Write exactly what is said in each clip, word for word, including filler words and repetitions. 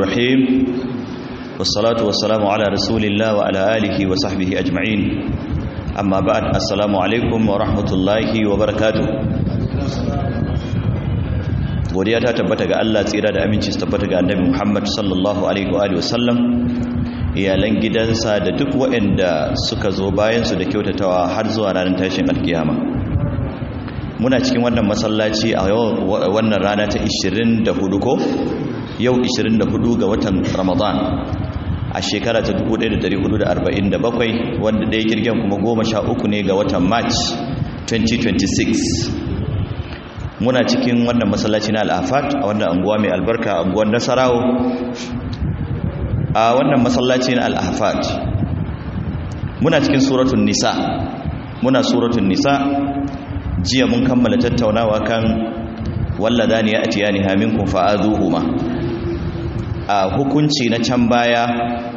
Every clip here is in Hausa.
الرحيم والصلاة والسلام على رسول الله وعلى آله وصحبه أجمعين أما بعد السلام عليكم ورحمة الله وبركاته. godiya ta tabbata ga Allah, tsira da aminci su tabbata ga Annabi Muhammad sallallahu alaihi wa alihi wasallam, iyalan gidansa da duk waɗanda suka zo bayan su da kyautatawa har zuwa ranar tashin alkiyama. Muna cikin wannan masallaci a wannan rana ta ishirin da hudu ko yau ishirin da hudu ga watan Ramadan a shekara ta dubu ɗaya da ɗari hudu da arba'in da bakwai, wanda ɗaya kirgen kuma goma sha uku ne ga watan March twenty twenty-six. Muna cikin wannan masallaci na Al-Afat a wannan anguwa mai albarka, anguwar Nasarawo. A wannan masallaci na Al-Afat muna cikin suratul Nisa. Muna suratul Nisa. Jiya mun kammala tattaunawa kan walladani ya'tiyani minkum fa'adhuhuma. A hukunci na can baya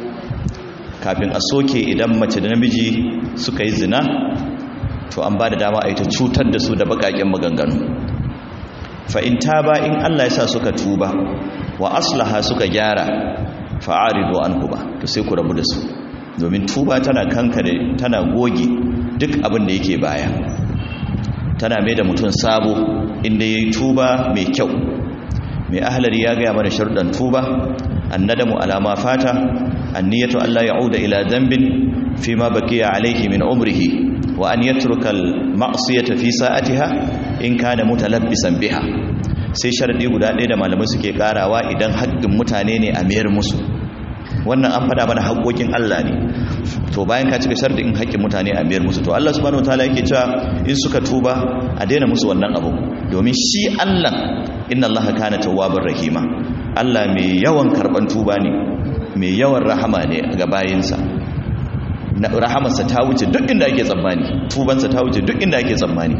kafin a soke idan mace da namiji suka yi zina, to an ba da dama a yi ta cutar da su da bakaken maganganu. Fa'in ta ba in Allah ya sa suka tuba wa aslaha suka gyara fa'aridu an ba, to sai ku rabu da su, domin tuba tana kankare, tana goge duk abin da yake baya, tana mai da mutum sabo inda ya yi tuba mai kyau. Mai ahlari ya gaya mana sharuɗan tuba: annadamu alama fata, anniyatu Allah ya'uda ila dhanbin fi ma baqiya alayhi min umrihi, wa an yatruka al-ma'siyata fi sa'atiha in kana mutalabbisan biha. Sai sharadi guda ɗaya da malamai suke karawa idan haƙƙin mutane ne a mayar musu. Wannan an faɗa mana haƙƙoƙin Allah ne, to bayan ka cika sharadin haƙƙin mutane a mayar musu, to Allah subhanahu wataala yake cewa in suka tuba a daina musu wannan abu, domin shi Allah, inna Allah kana tawwabar rahima, Allah mai yawan karban tuba ne, mai yawan rahama ne ga bayinsa. Rahamarsa ta wuce duk inda ake tsammani, tubansa ta wuce duk inda ake tsammani.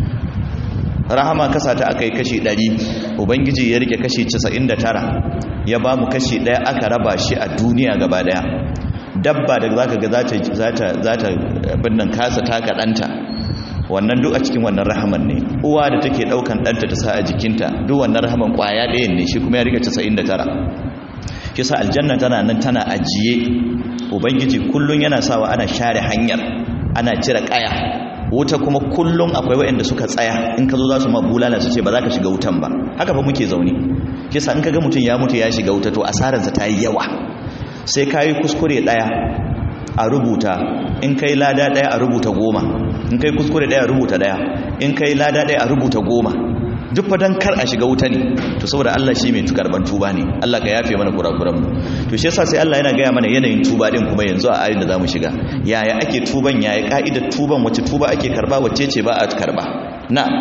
Rahama kasa ta aka yi kashi ɗari, ubangiji ya rike kashi casa'in da tara, ya ba mu kashi ɗaya aka raba shi a duniya gaba ɗaya. Dabba da za ka ga za ta binnan kasa taka ɗanta, wannan duk a cikin wannan rahaman ne. Uwa da take ɗaukan ɗanta ta sa a jikinta, duk wannan rahaman ƙwaya ɗayan ne, shi kuma ya rike casa'in da tara. Kisa aljanna tana nan tana ajiye, ubangiji kullum yana sawa ana share hanyar, ana cire ƙaya. Wuta kuma kullum akwai waɗanda suka tsaya, in ka zo za su ma bulala su ce ba za ka shiga wutan ba. Haka fa muke zaune. Kisa in ka ga mutum ya mutu ya shiga wuta, to asararsa ta yi yawa. Sai ka yi kuskure ɗaya a rubuta, in kai lada ɗaya a rubuta goma, in kai kuskure ɗaya a rubuta ɗaya, in kai lada ɗaya a rubuta goma. Duk fa dan kar a shiga wuta ne. To saboda Allah shi mai karban tuba ne, Allah ka yafe mana kurakuran mu. To shi yasa sai Allah yana gaya mana yanayin tuba din kuma yanzu a ayin da zamu shiga. Yaya ake tuban, yaya ka'idar tuban, wace tuba ake karba, wace ce ba a karba. Na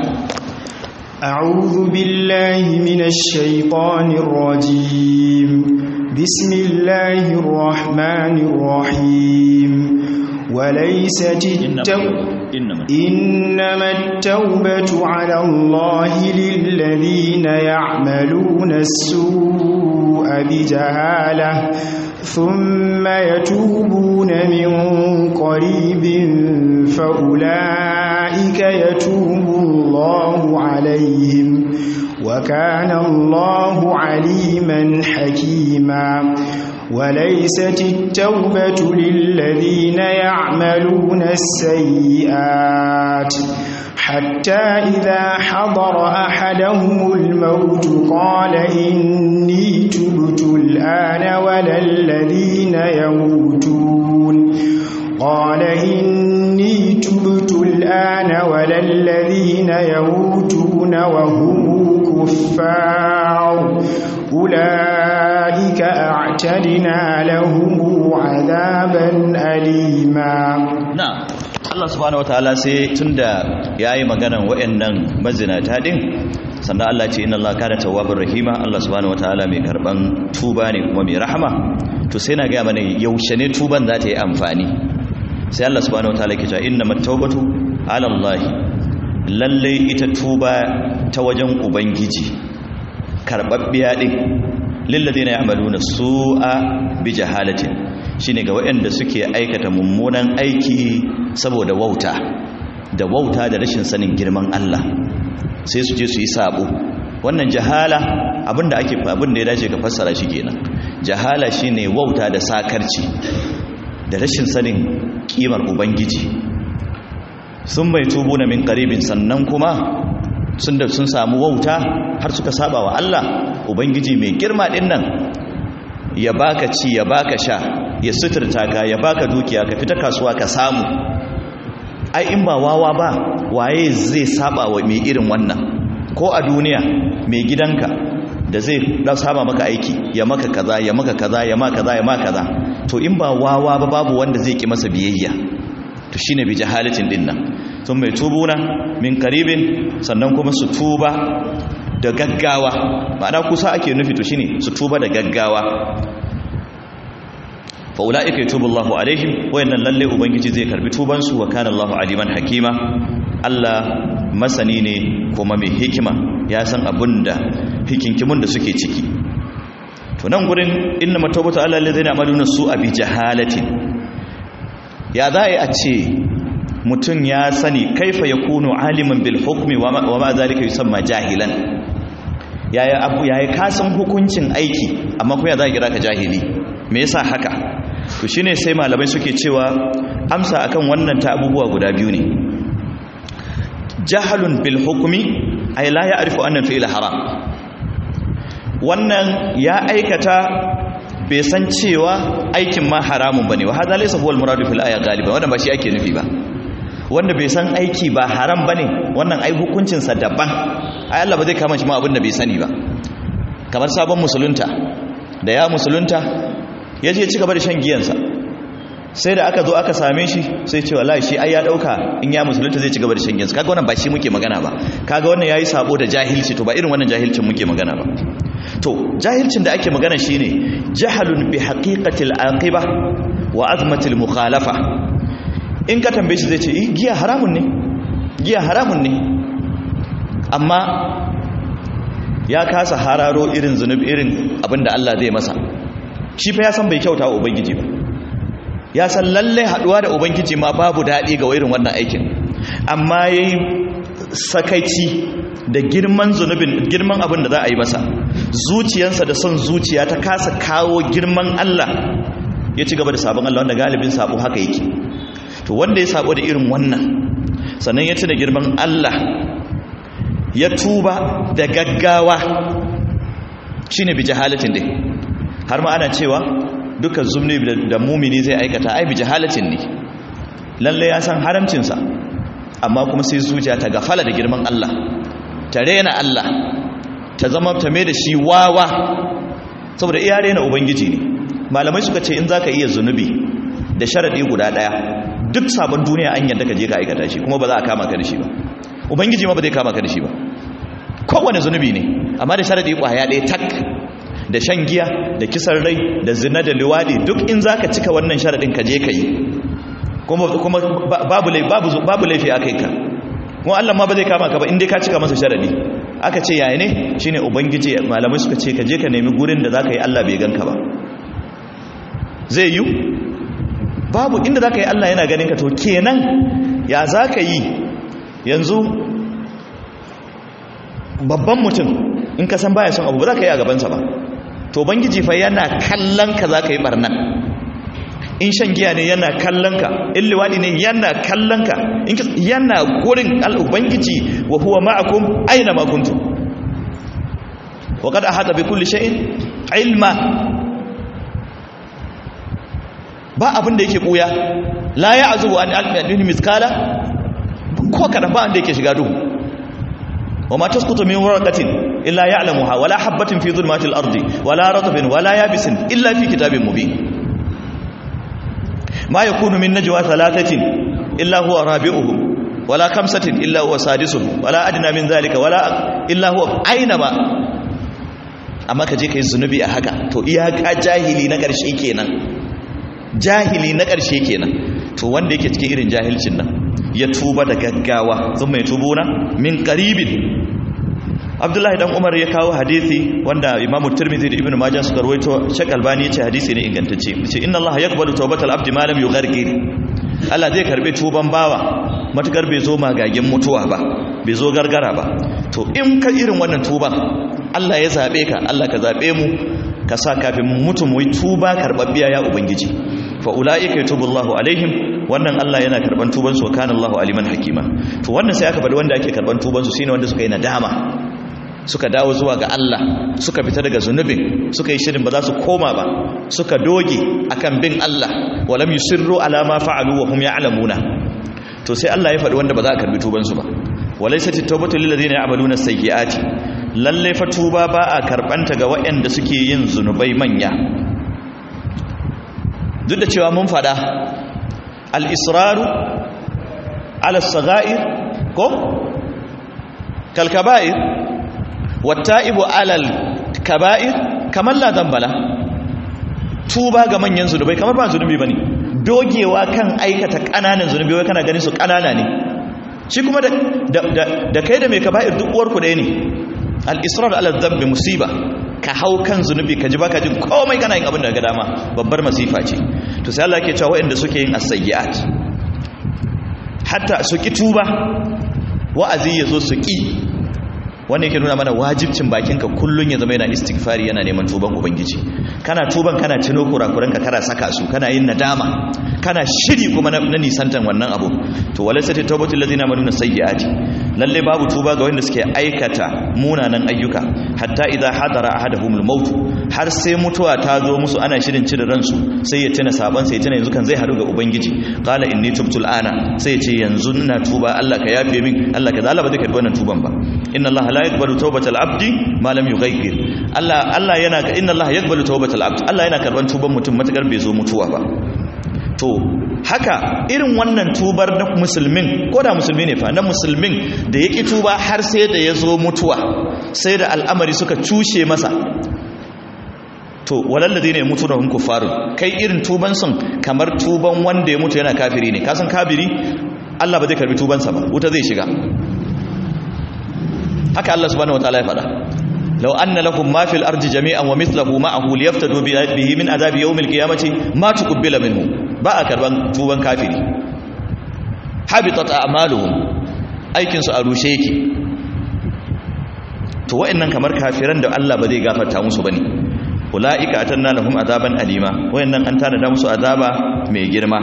أعوذ بالله من الشيطان الرجيم. بسم الله الرحمن الرحيم. وليست التوبة إنما التوبة على الله للذين يعملون السوء بجهالة ثم يتوبون من قريب فأولئك يتوب الله عليهم وكان الله عليما حكيما. وليست التوبة للذين يعملون السيئات حتى إذا حضر أحدهم الموت قال إني تبت الآن ولا الذين يموتون قال إني تبت الآن ولا الذين يموتون وهم كفار أولئك أعتدنا لهم عذابا أليما. نعم. Allah subhanahu wataala sai tunda yayi maganan wayannan mazinata din, sannan Allah ce inna Allah kana tawwabur rahima, Allah subhanahu wataala mai karban tuba ne kuma mai rahama. To sai na ga mana yaushe ne tuban za ta yi amfani. Sai Allah subhanahu wataala ke cewa innamat tawbatu ala Allah, lalle ita tuba ta wajen ubangiji karbabbiya din lilladheena ya'maluna su'a bi jahalatin, shine ga waɗanda suke aikata mummunan aiki saboda wauta da wauta da rashin sanin girman Allah, sai su je su yi sabo wannan jahala abinda ake abinda ya dace ka fassara shi kenan. Jahala shine wauta da sakarci da rashin sanin kimar ubangiji. Sun bai tubu na min qaribin, sannan kuma sun da sun samu wauta har suka saba wa Allah ubangiji mai girma din nan, ya baka ci ya baka sha ya suturta ka ya baka dukiya ka fita kasuwa ka samu. Ai in ba wawa ba waye zai saba wa mai irin wannan? Ko a duniya mai gidanka da zai saba maka aiki ya maka kaza ya maka kaza ya maka kaza ya maka kaza, to in ba wawa ba babu wanda zai ki masa biyayya. To shine bi jahalatin din nan. Sun mai tubuna min qaribin, sannan kuma su tuba da gaggawa, ma'ana kusa ake nufi. To shine su tuba da gaggawa. fa ulaika yatubullahu alaihim, wayannan lalle ubangiji zai karbi tuban su, wa kana Allahu aliman hakima, Allah masani ne kuma mai hikima, ya san abinda hikinkimun da suke ciki. To nan gurin inna matawbatu ala allazina amaluna su'a bi jahalatin, ya za a ce mutum ya sani kaifa yakunu aliman bil hukmi wa ma zalika yusamma jahilan, yaya abu yaya ka san hukuncin aiki amma kuma ya za a kira ka jahili? Me yasa haka? To shine sai malamai suke cewa amsa akan wannan ta abubuwa guda biyu ne. Jahalun bil hukmi ay la ya'rifu anna fi'l haram, wannan ya aikata bai san cewa aikin ma haramun bane, wa hadha laysa huwa al muradu fil aya galiban, wannan ba shi ake nufi ba. Wanda bai san aiki ba haram bane, wannan ai hukuncin sa daban. Ai Allah ba zai kama shi ma abin da bai sani ba. Kamar sabon musulunta da ya musulunta ya je ci gaba da shan giyansa, sai da aka zo aka same shi sai ce wallahi shi ai ya dauka in ya musulunta zai ci gaba da shan giyansa. Kaga wannan ba shi muke magana ba, kaga wannan yayi sabo da jahilci. To ba irin wannan jahilcin muke magana ba. To jahilcin da ake magana shine jahalun bi haqiqatil aqibah wa azmatil mukhalafa. In ka tambaye shi zai ce eh giya haramun ne, giya haramun ne, amma ya kasa hararo irin zunubi irin abinda Allah zai masa. Shi fa ya san bai kyauta wa ubangiji ba, ya san lalle haduwa da ubangiji ma babu dadi ga irin wannan aikin, amma yayi sakaici da girman zunubin, girman abin da za a yi masa, zuciyarsa da son zuciya ta kasa kawo girman Allah, ya ci gaba da sabon Allah, wanda galibin sabo haka yake. To wanda ya sabo da irin wannan, sannan ya tuna girman Allah, ya tuba da gaggawa, shine bi jahalatin dai. Har ma ana cewa dukkan zunubi da mumini zai aikata ai bi jahalatin ne, lalle ya san haramcinsa, amma kuma sai zuciya ta gafala da girman Allah, ta rena Allah, ta zama ta mai da shi wawa, saboda iya rena ubangiji ne. Malamai suka ce in zaka iya zunubi da sharadi guda daya, duk sabon duniya an yadda ka je ka aikata shi kuma ba za a kama ka da shi ba, ubangiji ma ba zai kama ka da shi ba. Kowane zunubi ne, amma da sharadi kwaya ɗaya tak, da shan giya da kisan rai da zina da liwadi, duk in zaka cika wannan sharadin ka je ka yi, kuma kuma babu babu babu laifi akai ka, kuma Allah ma ba zai kama ka ba in dai ka cika masa sharadi. Aka ce yaya ne? Shine ubangiji, malamai suka ce ka je ka nemi gurin da zaka yi Allah bai ganka ba. Zai yi? Babu inda zaka yi Allah yana ganin ka. To kenan ya zaka yi? Yanzu babban mutum in ka san baya son abu ba za ka yi a gabansa ba, to bangiji fa yana kallon ka za ka yi barnan. In shan giya ne yana kallon ka, in liwadi ne yana kallon ka, in yana gurin al'ubangiji, wa huwa ma'akum aina ma kuntum wa qad ahata bi kulli shay'in ilma. Ba abin da yake buya, la ya'zubu an al-ilmi miskala, ko kada ba wanda yake shiga duhu. Wa ma tasqutu min waraqatin illa ya'lamuha, wala habatin fi dhulmatil ardi, wala ratbin wala yabisin illa fi kitabin mubin. Ma yakunu min najwa thalathatin illa huwa rabi'uhum, wala khamsatin illa huwa sadisuhum, wala adna min dhalika wala illa huwa aina ba. Amma kaje kai zunubi a haka, to iyaka jahili na karshe kenan, jahili na karshe kenan. To wanda yake cikin irin jahilcin nan ya tuba da gaggawa, sun mai tubuna min qaribin. Abdullahi dan Umar ya kawo hadisi wanda Imam Tirmidhi da Ibn Majah suka rawaito, Sheikh Albani yace hadisi ne ingantacce. Yace inna Allah yaqbalu tawbatal abdi ma lam yughargir. Allah zai karbe tuban bawa matukar bai zo magagen mutuwa ba, bai zo gargara ba. to in ka irin wannan tuban Allah ya zabe ka, Allah ka zabe mu ka sa kafin mu mutu mu yi tuba karbabbiya ya ubangiji. Fa ulaika yatubullahu alaihim, wannan Allah yana karban tuban su, kana Allahu aliman hakima. To wannan sai aka faɗi wanda ake karban tuban su shine wanda suka yi nadama, suka dawo zuwa ga Allah, suka fita daga zunubin, suka yi shirin ba za su koma ba, suka doge akan bin Allah, walam yusirru ala ma fa'alu wa hum ya'lamuna. To sai Allah ya faɗi wanda ba za a karbi tuban su ba. Walaysat at-tawbatu lil ladina ya'maluna as-sayyi'ati, lalle fa tuba ba a karbanta ga waɗanda suke yin zunubai manya. Duk da cewa mun faɗa al-israru ala as-sagha'ir ko kal kaba'ir watta'ibu alal kaba'ir kamar la dambala. Tuba ga manyan zunubai kamar ba zunubi bane, dogewa kan aikata kananan zunubi wai kana ganin su kanana ne, shi kuma da da, da kai da mai kaba'ir duk uwar ku ɗaya ne. al-israr ala dhanbi musiba, ka hau kan zunubi ka ji baka jin komai kana yin abin da ga dama, babbar masifa ce. To sai Allah yake cewa waɗanda suke yin as-sayyi'at hatta su ki tuba, wa'azi yazo su ki, wannan yake nuna mana wajibcin bakinka kullun ya zama yana istighfari, yana neman tuban ubangiji. Kana tuban kana cino kurakuranka, kana saka su, kana yin nadama, kana shiri kuma na nisantan wannan abu. To walaysat tawbatu allazina amaluna sayyi'ati, lalle babu tuba ga wanda suke aikata munanan ayyuka. Hatta idza hadara ahaduhumul maut, har sai mutuwa ta zo musu ana shirin cire ransu, sai ya tuna saban sai ya tuna yanzu kan zai hadu ga ubangiji. Qala inni tubtu al'ana, sai ya ce yanzu ina tuba, Allah ka yafe min, Allah ka zalaba da wannan tuban ba. Inna Allah la yaqbalu tawbatal abdi ma lam yughayyir. Allah Allah yana inna Allah yaqbalu tawbatal abdi, Allah yana karban tuban mutum matakar bai zo mutuwa ba. To haka irin wannan tubar na musulmin, ko da musulmi ne fa, na musulmin da yake tuba har sai da ya zo mutuwa, sai da al'amari suka cushe masa. To walal ladina yamutuna hum kuffarun, kai irin tuban sun kamar tuban wanda ya mutu yana kafiri ne. Ka san kafiri Allah ba zai karbi tubansa ba, wuta zai shiga. Haka Allah subhanahu wataala ya faɗa, law anna lakum ma fil ardi jami'an wa mithluhu ma'ahu liyaftadu bihi min adhabi yawmil qiyamati ma tuqbila minhu. Ba a karban tuban kafiri. Habitat a'maluhum, aikin su a rushe yake. To wa'annan kamar kafiran da Allah ba zai gafarta musu bane. Ulaika atanna lahum azaban alima, wa'annan an tana da musu azaba mai girma.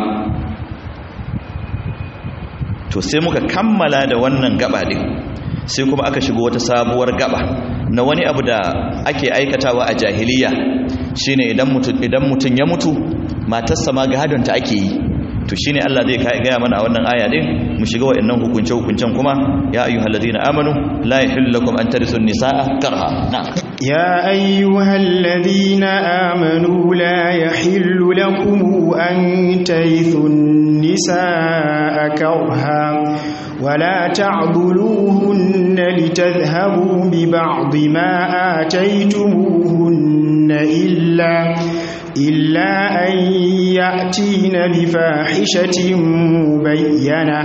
To sai muka kammala da wannan gaba din, sai kuma aka shigo wata sabuwar gaba na wani abu da ake aikatawa a jahiliya, shine idan mutum idan mutum ya mutu matarsa ma gadonta ake yi. To shine Allah zai gaya mana a wannan aya din, mu shiga wa'annan hukunce hukuncen kuma. Ya ayyuhallazina amanu la yahillu lakum an tarithu an-nisaa karha. Na'am. يا أيها الذين آمنوا لا يحل لكم أن ترثوا النساء كرها ولا تعضلوهن لتذهبوا ببعض ما آتيتموهن إلا إلا أن يأتين بفاحشة مبينة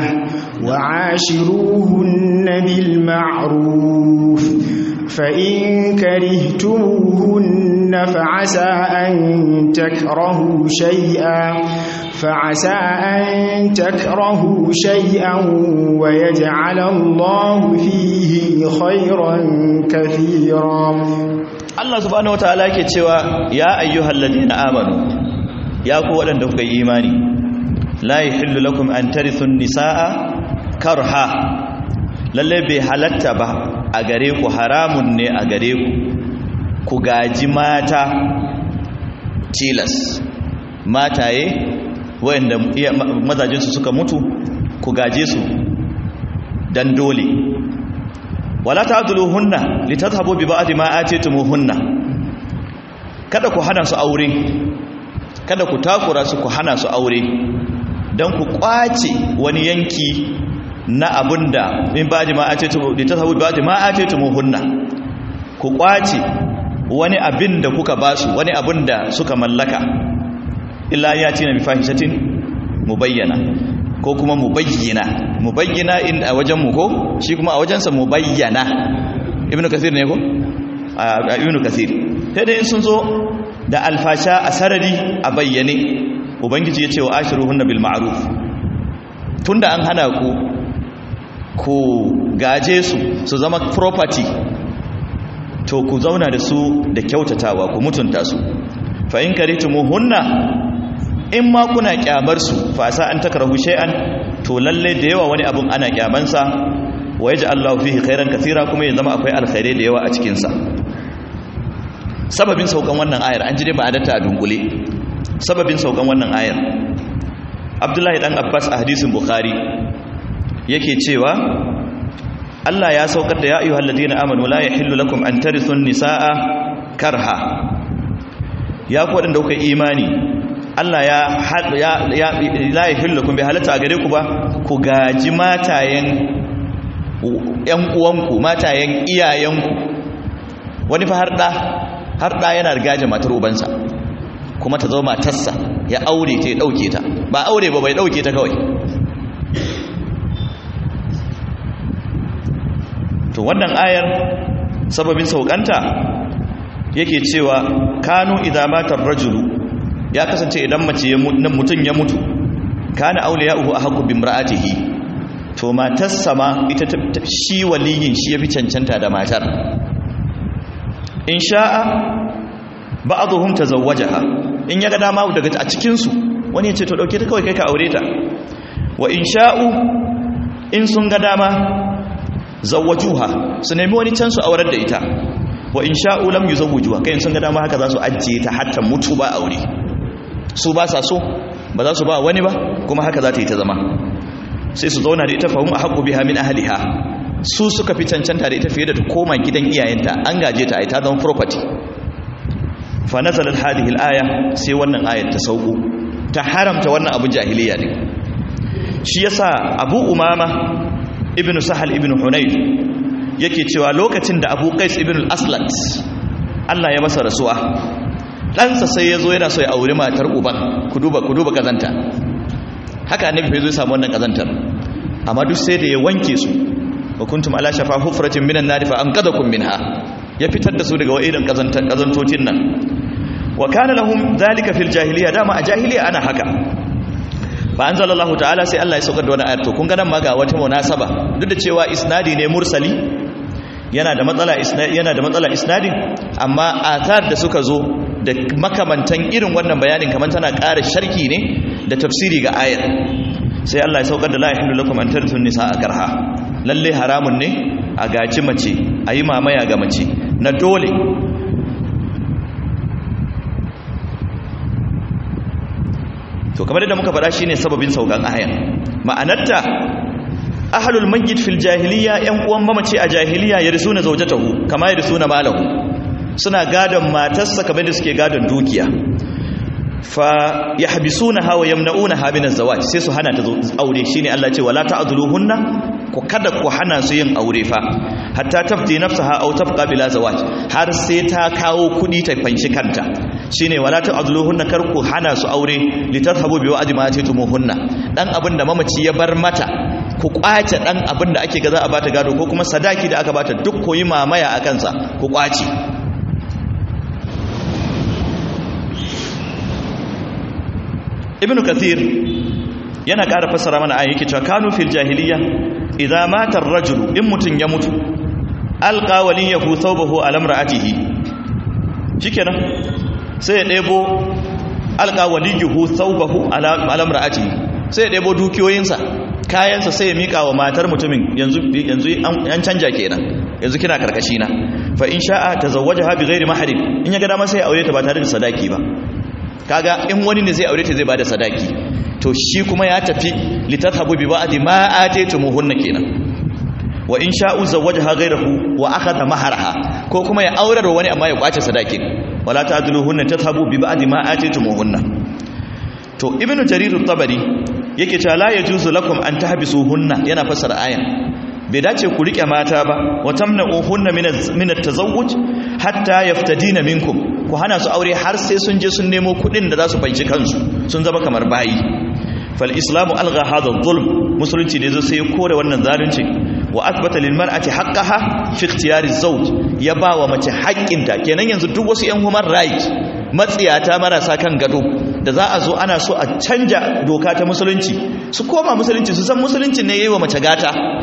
وعاشروهن بالمعروف فإن كرهتموهن فعسى أن تكرهوا شيئا فعسى أن تكرهوا شيئا ويجعل الله فيه خيرا كثيرا. Allah subhanahu wataala yake cewa ya ayyuhal ladina amanu, ya ku wadanda kuka yi imani, la yahillu lakum an tarithu an-nisaa karha, lalle bai halatta ba a gare ku, haramun ne a gare ku ku gaji mata tilas, mataye wanda mazajinsu suka mutu ku gaje su dan dole. Wala ta'dhuluhunna litadhhabu bi ba'di ma atitumuhunna, kada ku hana su aure, kada ku takura su ku hana su aure dan ku kwace wani yanki na abunda min ba'di ma atitumu litadhhabu bi ba'di ma atitumuhunna, ku kwace wani abin da kuka basu, wani abin da suka mallaka. Illa yatina bi fahishatin mubayyana, ko kuma mubayyana. Mubayyana in a wajen mu ko shi kuma a wajensa mubayyana. Ibn Kathir ne ko? A Ibn Kathir. Sai dai sun zo da alfasha a sarari a bayyane. Ubangiji ya ce wa ashiruhunna bil ma'ruf. Tunda an hana ku ku gaje su su zama property, to ku zauna da su da kyautatawa, ku mutunta su. fa in karitumuhunna, in ma kuna kyamar su, fa sa an takrahu shay'an, to lalle da yawa wani abun ana kyamansa, wa yaj'allahu fihi khairan kathira, kuma ya zama akwai alkhairai da yawa a cikin sa. Sababin saukan wannan ayar an ji dai ba adata a dungule. Sababin saukan wannan ayar, Abdullahi dan Abbas a hadisin Bukhari yake cewa Allah ya saukar da ya ayyuhal ladina amanu la yahillu lakum an tarithun nisaa karha. Ya ku wadanda kuka imani, Allah ya ya la yahillu lakum bi halata gare ku ba ku gaji matayen yan uwanku, matayen iyayenku. Wani fa har da har da yana gaje matar ubansa, kuma ta zama matarsa, ya aure ta ya dauke ta, ba aure ba bai dauke ta kawai. To wannan ayar sababin saukanta yake cewa kanu idza mata ar-rajulu, ya kasance idan mace ya mutun ya mutu, kana awliya'uhu ahqqu bi imra'atihi, to matarsa ma ita shi waliyin shi yafi cancanta da matar. In sha'a ba'dhum tazawwajaha, in yaga dama daga a cikin su wani ya ce to dauke ta kawai kai ka aure ta. Wa in sha'u, in sun ga dama zawwajuha, su nemi wani can su aurar da ita. Wa in sha'u lam yuzawwijuha, kai sun ga dama haka za su ajiye ta hatta mutu ba aure. Su ba sa so, ba za su ba wani ba, kuma haka za ta yi ta zama. Sai su zauna da ita, fa hum ahqqu biha min ahliha, su suka fi cancanta da ita fiye da ta koma gidan iyayenta, an gaje ta ai ta zama property. Fa nazalat hadhihi al-aya, sai wannan ayat ta sauko ta haramta wannan abu jahiliya ne. Shi yasa Abu Umama ibn Sahal ibn Hunayf yake cewa lokacin da Abu Qais ibn al-Aslat Allah ya masa rasuwa, ɗansa sai ya zo yana so ya auri matar uban. Ku duba ku duba kazanta. Haka annabi bai zo ya samu wannan kazantar, amma duk sai da ya wanke su. Wa kuntum ala shafa hufratin minan nar fa anqadakum minha, ya fitar da su daga wa'idan kazantan kazantocin nan. Wa kana lahum dhalika fil jahiliya, dama a jahiliya ana haka. Fa anzalallahu ta'ala, sai Allah ya saukar da wani ayar. To kun ga nan ma ga wata munasaba, duk da cewa isnadi ne mursali, yana da matsala isnadi, yana da matsala isnadin, amma athar da suka zo da makamantan irin wannan bayanin kaman tana ƙara sharki ne da tafsiri ga ayar. Sai Allah ya saukar da la yahillu lakum an tarithun nisaa karha, lalle haramun ne a gaci mace, a yi mamaya ga mace na dole. To kamar da muka faɗa shine sababin saukan ayan. Ma'anarta ahlul mayyit fil jahiliya, yan uwan mamaci a jahiliya, yarsuna zawjatahu kama yarsuna malahu, suna gadon matarsa kamar da suke gadon dukiya. Fa yahbisunaha wa yamna'unaha min az-zawaj, sai su hana ta aure. Shine Allah ce wala ta'dhuluhunna, ku kada ku hana su yin aure fa hatta tafdi nafsaha aw tabqa bila zawaj, har sai ta kawo kudi ta fanshi kanta. Shine wala ta'dhuluhunna, kar ku hana su aure, litarhabu bi wa'di ma atitumuhunna, dan abinda mamaci ya bar mata ku kwace dan abinda ake ga za a bata gado, ko kuma sadaki da aka bata duk koyi mamaya akan sa ku kwace. Ibn Kathir yana ƙara fassara mana ayi yake cewa kanu fil jahiliya idza mata ar-rajulu, in mutun ya mutu, alqa waliyahu thawbahu ala imra'atihi, shikenan sai ya debo alqa waliyahu thawbahu ala imra'atihi, sai ya debo dukiyoyinsa, kayansa, sai ya mika wa matar mutumin. Yanzu yanzu an canja kenan, yanzu kina karkashi na. Fa in sha'a tazawwajaha bi ghairi mahrim, in ya ga dama sai ya aure ta ba tare da sadaki ba. Kaga in wani ne zai aure ta zai bada sadaki, to shi kuma ya tafi litathabu bi ba'di ma ataytumuhunna kenan. Wa in sha'u zawwajaha ghayrahu wa akhadha maharaha, ko kuma ya aurar wani amma ya kwace sadakin. Wala ta'dhuluhunna tathabu bi ba'di ma ataytumuhunna. To Ibn Jarir at-Tabari yake cewa la yajuzu lakum an tahbisuhunna, yana fassara ayan, bai dace ku rike mata ba, wa tamna'uhunna min at-tazawwuj hatta yaftadina minkum, ku hana su aure har sai sun je sun nemo kudin da za su fanci kansu, sun zama kamar bayi. Fal islamu algha hadha adh-dhulm, musulunci da yazo sai ya kore wannan zalunci. Wa athbata lil mar'ati haqqaha fi ikhtiyari az-zawj, ya ba wa mace haƙƙinta. Kenan yanzu duk wasu yan human right matsiyata marasa kan gado da za a zo ana so a canja doka ta musulunci, su koma musulunci, su san musulunci ne yayi wa mace gata.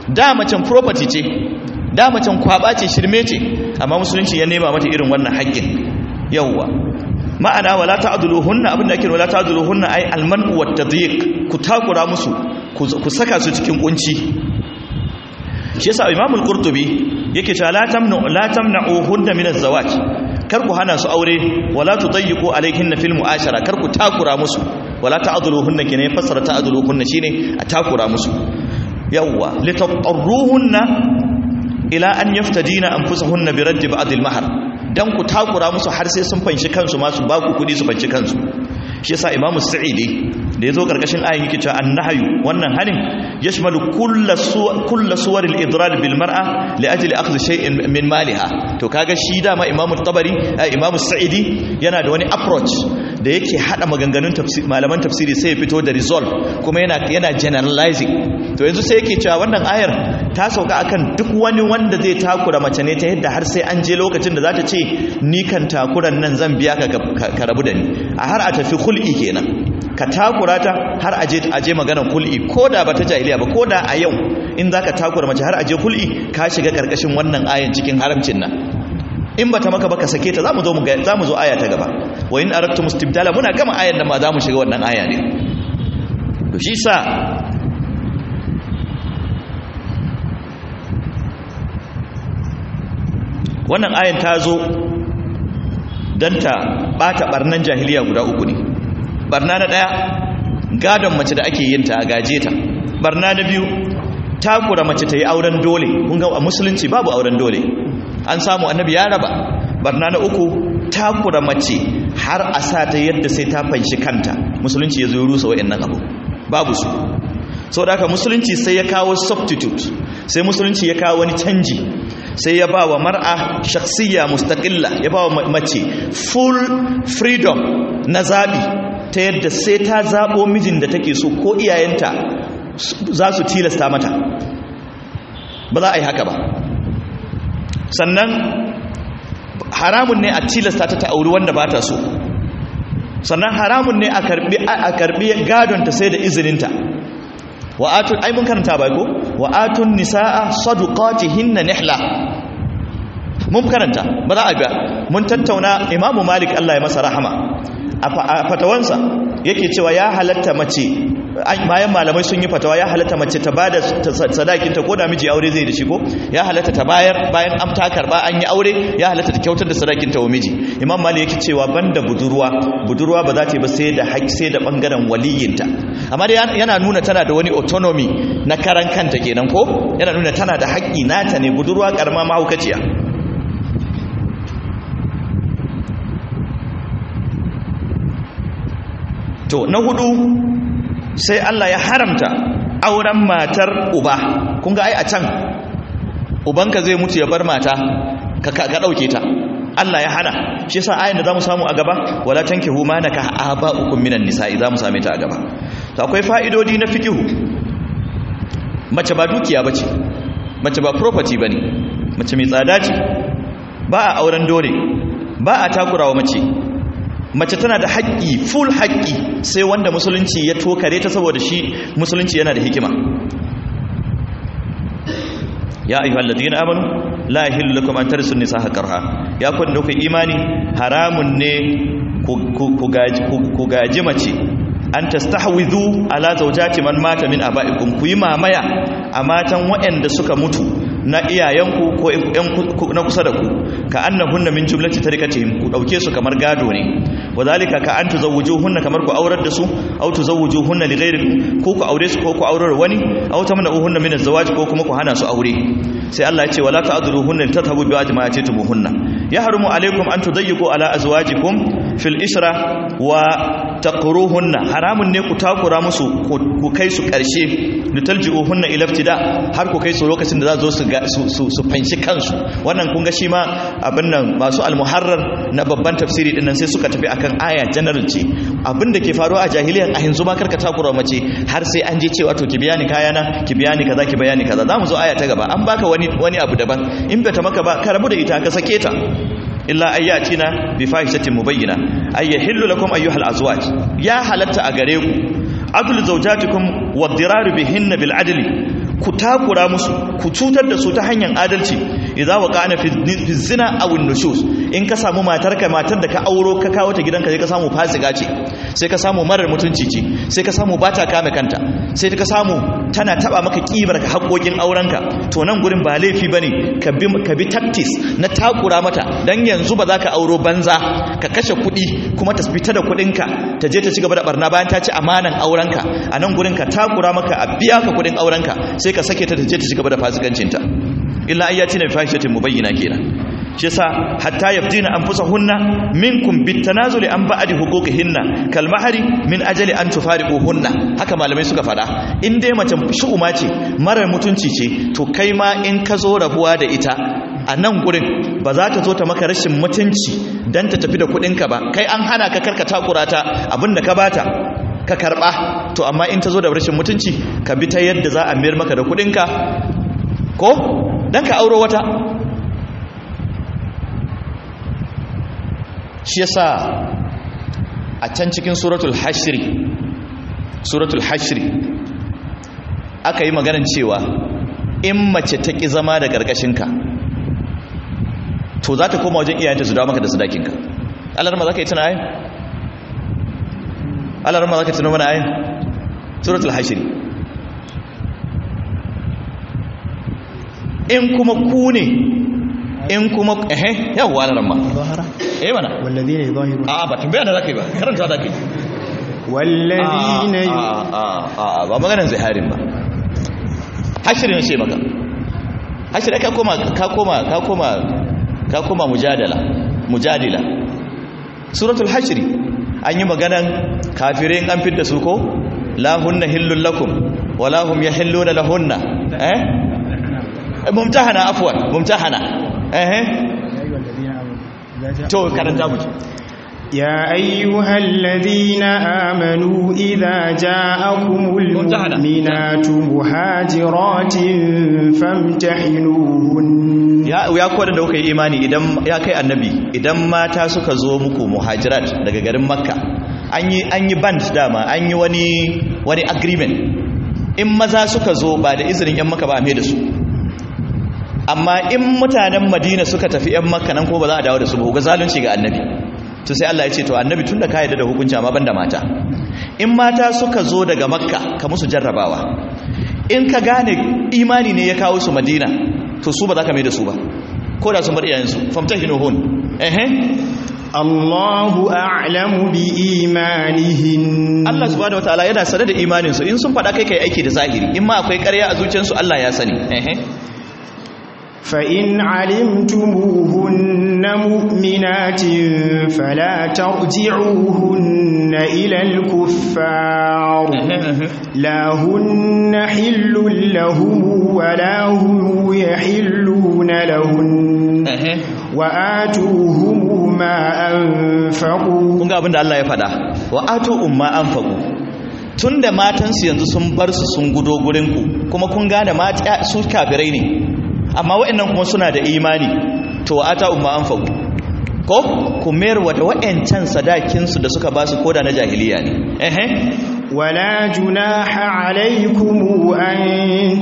da macen property ce, da macen kwaba ce, shirme ce, amma musulunci ya nema mata irin wannan haƙƙin. Yawwa ma'ana wala ta'dhuluhunna, abinda ake wala ta'dhuluhunna ai almanu wat tadyiq, ku takura musu, ku saka su cikin kunci. Shi yasa Imam al-Qurtubi yake cewa la tamnu la tamna'uhunna min az-zawaj, kar ku hana su aure, wala tudayyiqu alayhinna fil mu'ashara, kar ku takura musu. Wala ta'dhuluhunna kine fassara ta'dhuluhunna shine a takura musu. Yawwa litatarruhunna ila an yaftadina anfusahunna bi radd ba'd al-mahr, dan ku takura musu har sai sun fanshi kansu ma su ba ku kudi su fanshi kansu. Shi yasa Imam Sa'idi da yazo karkashin ayin yake cewa annahyu, wannan hanin yashmalu kullu kullu suwar al-idrar bil mar'a li ajli akhdh shay'in min maliha. To kaga shi dama Imam Tabari, Imam Sa'idi yana da wani approach da yake hada maganganun tafsir, malaman tafsiri sai ya fito da result, kuma yana yana generalizing. To yanzu sai yake cewa wannan ayar ta sauka akan duk wani wanda zai takura mace ne ta yadda har sai an je lokacin da za ta ce ni kan takuran nan zan biya ka ka rabu da ni, a har a tafi khul'i kenan, ka takura ta har aje aje maganar khul'i, koda ba ta jahiliya ba, koda a yau in zaka takura mace har aje khul'i, ka shiga karkashin wannan ayan cikin haramcin nan. In bata maka baka sake ta, zamu zo mu ga zamu zo aya ta gaba. Wa in aradtum istibdala, muna gama ayan nan ma zamu shiga wannan aya ne. To shi sa wannan ayan ta zo dan ta bata barnan jahiliya guda uku ne. Barna na daya, gadon mace da ake yin ta a gaje ta. Barna na biyu, takura mace ta yi auren dole. Kun ga a musulunci babu auren dole, an samu annabi ya raba. Barna na uku, takura mace har a sa ta yadda sai ta fanshi kanta. Musulunci ya zo rusa wa'annan abu, babu su. Sau da haka musulunci sai ya kawo substitute, sai musulunci ya kawo wani canji, sai ya ba wa mar'a shakhsiyya mustaqilla, ya ba wa mace full freedom na zabi, ta yadda sai ta zabo mijin da take so, ko iyayenta za su tilasta mata, ba za a yi haka ba. Sannan haramun ne a tilasta ta ta auri wanda ba ta so, sannan haramun ne a karbi a karbi gadonta sai da izininta. Wa atun, ai mun karanta bai ko, wa atun nisaa sadaqatihinna nihla, mun karanta, ba za a ga mun tattauna. Imamu Malik Allah ya masa rahama a fatawansa yake cewa ya halatta mace, bayan malamai sun yi fatawa, ya halatta mace ta bada sadakinta ko da miji aure zai da shi ko, ya halatta ta bayar bayan an ta karba an yi aure, ya halatta ta kyautar da sadakinta wa miji. Imam Malik yake cewa banda budurwa, budurwa ba za ta yi ba sai da haƙƙi, sai da bangaren waliyinta. Amma dai yana nuna tana da wani autonomy na karan kanta kenan ko, yana nuna tana da haƙƙi nata ne, budurwa karama mahaukaciya. To na hudu, sai Allah ya haramta auren matar uba. Kun ga ai a can ubanka zai mutu ya bar mata ka ka dauke ta, Allah ya hana. Shi yasa ayin da zamu samu a gaba, wala tankihu ma naka aba'ukum minan nisa'i, zamu same ta a gaba. To akwai fa'idodi na fikihu. Mace ba dukiya bace, mace ba property bane, mace mai tsada ce. Ba a auren dole, ba a takurawa mace. Mace tana da haƙƙi, full haƙƙi, sai wanda musulunci ya tokare ta, saboda shi musulunci yana da hikima. Ya ayyuhal ladina amanu la yahillu lakum an tarisu nisaa karha, ya kun da ku imani haramun ne ku gaji ku gaji mace, an tastahwizu ala zawjati man mata min abaikum, ku yi mamaya a matan waɗanda suka mutu na iyayenku ko na kusa da ku, ka annahunna min jumlati tarikatihim, ku dauke su kamar gado ne. Wadhalika ka an tuzawwijuhunna, kamar ku aurar da su, aw tuzawwijuhunna li ghayrikum, ko ku aure su ko ku aurar wani, aw tamna'uhunna min az-zawaj, ko kuma ku hana su aure. Sai Allah ya ce wala ta'dhuluhunna litadhhabu bi ma atitumuhunna, yahrumu alaykum an tudayyiqu ala azwajikum fil isra wa taqruhunna, haramun ne ku takura musu ku kai su karshe, litalji'uhunna ila iftida, har ku kai su lokacin da za su su su fanshi kansu. Wannan kun ga shi ma abin nan masu al-muharrar na babban tafsiri din nan sai suka tafi akan aya general ce, abin da ke faruwa a jahiliyan a yanzu ma karka takura mace har sai an je cewa to ki biya ni kayana, ki biya ni kaza, ki biya ni kaza. Zamu zo aya ta gaba, an baka wani wani abu daban, in bata maka ba ka rabu da ita, ka sake ta. Illa ayyatina bi fahishatin mubayyina ay yahillu lakum ayyuhal azwaj, ya halatta a gare ku adlu zawjatikum wad-dirar bihinna bil adli, ku takura musu ku cutar da su ta hanyar adalci idza waqa'na fi zina aw an-nushuz in ka samu matarka matar da ka auro ka kawo ta gidanka sai ka samu fasika ce sai ka samu marar mutunci ce sai ka samu bata kame kanta sai ka samu tana taba maka kibar ka haƙoƙin aurenka to nan gurin ba laifi bane ka bi ka bi tactics na takura mata dan yanzu ba za ka auro banza ka kashe kuɗi kuma ta fita da kuɗinka ta je ta ci gaba da barna bayan ta ci amanan aurenka a nan gurin ka takura maka a biya ka kuɗin aurenka sai ka sake ta ta je ta ci gaba da fasikancinta illa ayyatina fahishatin mubayyina kenan shi yasa hatta yafdina anfusahunna minkum bitanazuli an ba'di huquqihinna kal mahari min ajali an tufariquhunna haka malamai suka fada in dai mace shu'uma ce marar mutunci ce to kai ma in ka zo rabuwa da ita a nan gurin ba za ta zo ta maka rashin mutunci dan ta tafi da kudinka ba kai an hana ka karka takura ta abinda ka bata ka karba to amma in ta zo da rashin mutunci ka bi ta yadda za a mayar maka da kudinka ko dan ka auro wata shi yasa a can cikin suratul hashri suratul hashri aka yi maganar cewa in mace ta ki zama da gargashinka to za ta koma wajen iyayenta su dawo maka da sadakinka alarma za ka yi tuna ayin alarma za ka tuna mana ayin suratul hashri in kuma ku ne in kuma ehe yawa alarma eh mana walladhina yudhahiruna a ba tambaya da zakai ba karanta zakai walladhina a a ba maganar ziharin ba hashri ne ce maka hashri ka koma ka koma ka koma ka koma mujadala mujadila suratul hashri an yi maganan kafirai an fitta su ko la hunna hillul lakum wala hum yahilluna lahunna eh mumtahana afwan mumtahana eh to karanta mu يا أيها الذين آمنوا إذا جاءكم المؤمنات مهاجرات فامتحنوهن ya ya kodan da kuka yi imani idan ya kai annabi idan mata suka zo muku muhajirat daga garin makka an yi an yi band dama an yi wani wani agreement in maza suka zo ba da izinin yan makka ba a mai da su amma in mutanen madina suka tafi yan makka nan ko ba za a dawo da su ba ga zalunci ga annabi to sai Allah ya ce to annabi tunda ka yarda da hukunci amma banda mata in mata suka zo daga makka ka musu jarrabawa in ka gane imani ne ya kawo su madina to su ba za ka mai da su ba ko da sun bar iyayensu famtahinuhun ehe Allahu a'lamu bi imanihin Allah subhanahu wataala yana sanar da imanin su in sun faɗa kai kai aiki da zahiri in ma akwai ƙarya a zuciyarsu Allah ya sani ehe فإن علمتموهن مؤمنات فلا ترجعوهن إلى الكفار لا هن حل لهم ولا هم يحلون لهن وآتوهم ما أنفقوا kun ga abin da Allah ya faɗa wa atuhum ma anfaqu tunda matansu yanzu sun bar su sun gudo gurin ku kuma kun gane mata su kafirai ne amma waɗannan kuma suna da imani to ata umma anfaqu ko ku mayar wa da waɗancan sadakin su da suka ba su koda na jahiliya ne ehe wala junaha alaykum an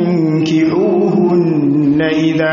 tankihuhunna idha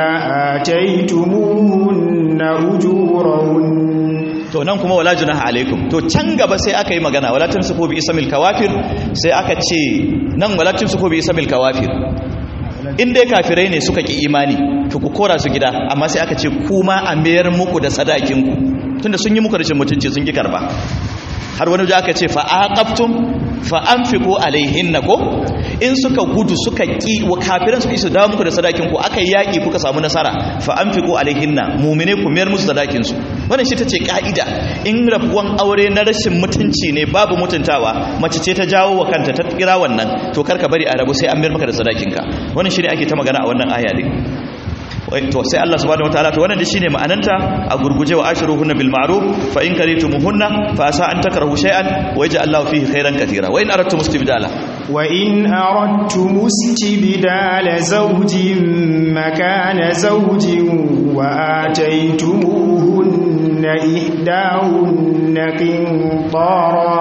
ataytumuhunna ujurahun to nan kuma wala junaha alaikum to can gaba sai aka yi magana wala tumsiku bi ismil kawafir sai aka ce nan wala tumsiku bi ismil kawafir in dai kafirai ne suka ki imani to ku kora su gida amma sai aka ce kuma a mayar muku da sadakinku tunda sun yi muku rashin mutunci sun ki karba har wani da aka ce fa aqabtum fa anfiqu alaihinna ko in suka gudu suka ki wa kafiran suka isa dawo muku da sadakinku aka yi yaki kuka samu nasara fa anfiqu alaihinna mu'mine ku mayar musu sadakin su wannan shi tace kaida in rabuwan aure na rashin mutunci ne babu mutuntawa mace ce ta jawo wa kanta ta kira wannan to karka bari a rabu sai an mayar maka da sadakinka wannan shine ake ta magana a wannan aya din to sai Allah subhanahu wataala to wannan shine ma'ananta a gurguje wa ashiruhunna bil ma'ruf fa in karitumuhunna fa asa an takrahu shay'an wa yaj'al Allahu fihi khairan katira wa in aradtum istibdala wa in aradtum istibdala zawjin makana zawjin wa ataytumuhunna إحداهن قنطارا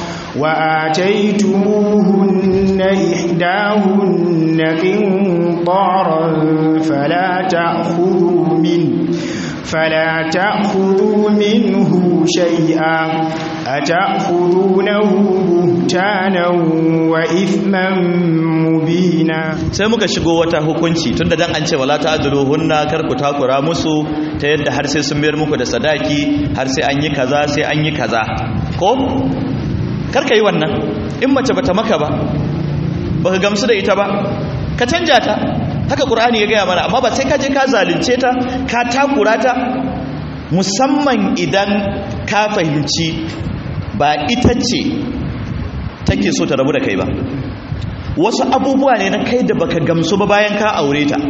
وآتيتموهن إحداهن قنطارا فلا تأخذوا منه فلا تأخذوا منه شيئا أتأخذونه بهتانا وإثما مبينا. sai muka shigo wata hukunci tunda dan an ce wala ta'duluhunna kar ku takura musu ta yadda har sai sun mayar muku da sadaki har sai an yi kaza sai an yi kaza ko kar ka yi wannan in mace bata maka ba baka gamsu da ita ba ka canja ta haka qur'ani ya gaya mana amma ba sai ka je ka zalunce ta ka takura ta musamman idan ka fahimci ba ita ce take so ta rabu da kai ba wasu abubuwa ne na kai da baka gamsu ba bayan ka aure ta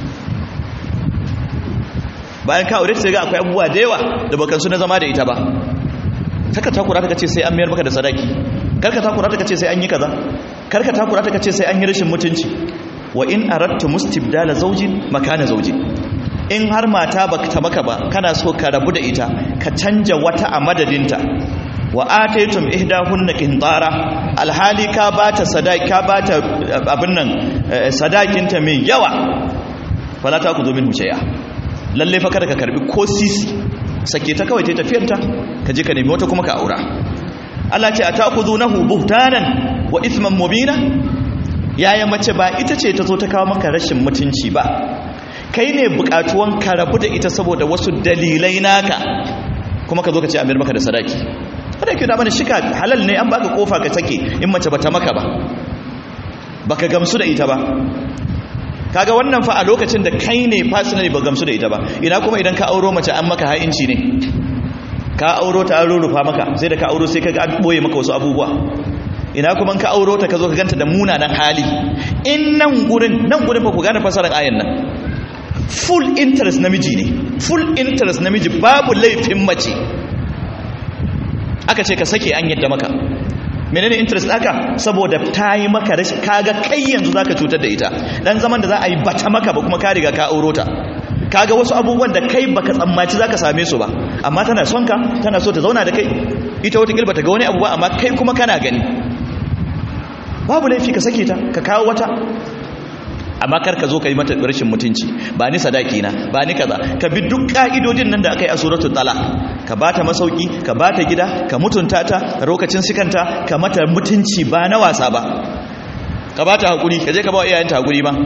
bayan ka aure ta sai ga akwai abubuwa da yawa da baka so na zama da ita ba kaka takura ta kace sai an mayar maka da sadaki karka takura ta kace sai an yi kaza karka takura ta kace sai an yi rashin mutunci wa in aradtu mustibdala zawjin makana zawjin in har mata baka maka ba kana so ka rabu da ita ka canja wata a madadinta wa ataytum ihdahunna qintara alhali ka bata sadaki ka bata abin nan sadakinta mai yawa fala ta ku zo min hushaya lalle fa kada ka karbi ko sisi sake ta kawai ta tafiyarta ka je ka nemi wata kuma ka aura Allah ce atakuzunahu buhtanan wa ithman mubina yaya mace ba ita ce ta zo ta kawo maka rashin mutunci ba kai ne bukatuwan ka rabu da ita saboda wasu dalilai naka kuma ka zo ka ce amir maka da sadaki kada ki da mana shika halal ne an baka kofa ka sake in mace bata maka ba baka gamsu da ita ba kaga wannan fa a lokacin da kai ne personally ba gamsu da ita ba ina kuma idan ka auro mace an maka ha'inci ne ka auro ta an rufa maka sai da ka auro sai kaga an boye maka wasu abubuwa ina kuma ka auro ta ka zo ka ganta da munanan hali in nan gurin nan gurin fa ku gane fasarar ayan nan full interest namiji ne full interest namiji babu laifin mace aka ce ka sake an yadda maka menene interest aka saboda ta yi maka rashin kaga kai yanzu zaka cutar da ita dan zaman da za a yi bata maka ba kuma ka riga ka auro ta kaga wasu abubuwan da kai baka tsammaci zaka same su ba amma tana son ka tana so ta zauna da kai ita wata kilba ta ga wani abu ba amma kai kuma kana gani babu laifi ka sake ta ka kawo wata amma kar ka zo ka yi mata rashin mutunci ba ni sadaki na ba ni kaza ka bi duk ka'idodin nan da aka yi a suratul talaq ka bata masauki ka bata gida ka mutunta ta lokacin sikanta ka mata mutunci ba na wasa ba ka bata hakuri ka je ka ba iyayenta hakuri ba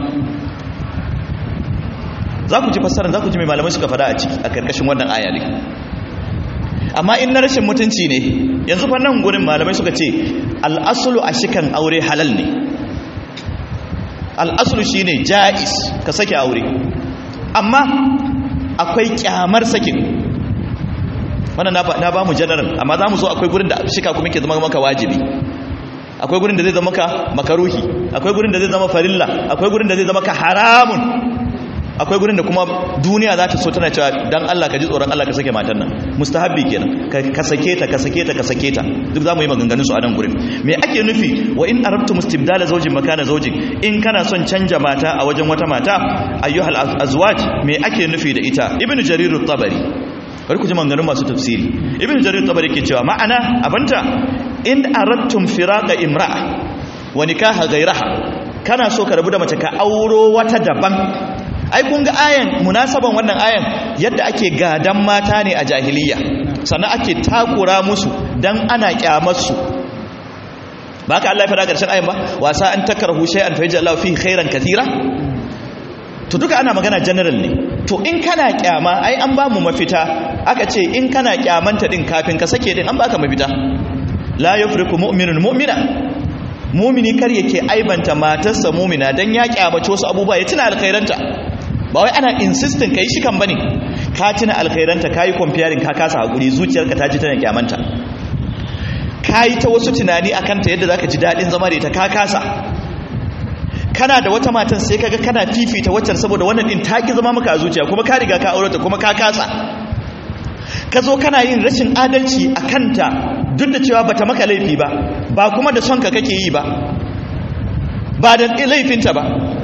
za ku ji fassarar za ku ji mai malamai suka fada a ciki a karkashin wannan aya ne amma in na rashin mutunci ne yanzu fa nan gurin malamai suka ce al-aslu a shikan aure halal ne al'asulu shi ne ja'is ka sake aure amma akwai kyamar sakin wannan na ba mu general amma za mu zo akwai gurin da shika kuma ke zama maka wajibi akwai gurin da zai zama maka makaruhi akwai gurin da zai zama farilla akwai gurin da zai zama ka haramun akwai gurin da kuma duniya za ta so tana cewa dan Allah ka ji tsoron Allah ka sake matan nan mustahabbi kenan ka sake ta ka sake ta ka sake ta duk zamu yi maganganun su a nan gurin me ake nufi wa in arabtu mustibdala zawjin makana zawjin in kana son canja mata a wajen wata mata ayyuhal azwaj me ake nufi da ita ibnu jarir at-tabari bari ku ji maganganun masu tafsiri ibnu jarir at-tabari ke cewa ma'ana abanta in aradtum firaqa imra'a wa nikaha ghayraha kana so ka rabu da mace ka auro wata daban ai kun ga ayan munasaban wannan ayan yadda ake gadan mata ne a jahiliya sannan ake takura musu dan ana kyamar su ba ka Allah ya fada karshen ayan ba wasa an takrahu shay'an fa yaj'alahu fihi khairan katira to duka ana magana general ne to in kana kyama ai an ba mu mafita aka ce in kana kyamanta din kafin ka sake din an baka mafita la yufriqu mu'minun mu'mina mu'mini kar yake aibanta matarsa mu'mina dan ya kyamace wasu abubuwa ya tuna alkhairanta ba wai ana insistin kai shi kan bane ka tuna alkhairanta kai comparing ka kasa hakuri zuciyarka ta ji tana kyamanta kai ta wasu tunani akan ta yadda zaka ji dadin zama da ita ka kasa kana da wata matan sai kaga kana fifita waccan saboda wannan din ta ki zama maka a zuciya kuma ka riga ka aure ta kuma ka kasa ka zo kana yin rashin adalci akan ta duk da cewa bata maka laifi ba ba kuma da son ka kake yi ba ba da laifinta ba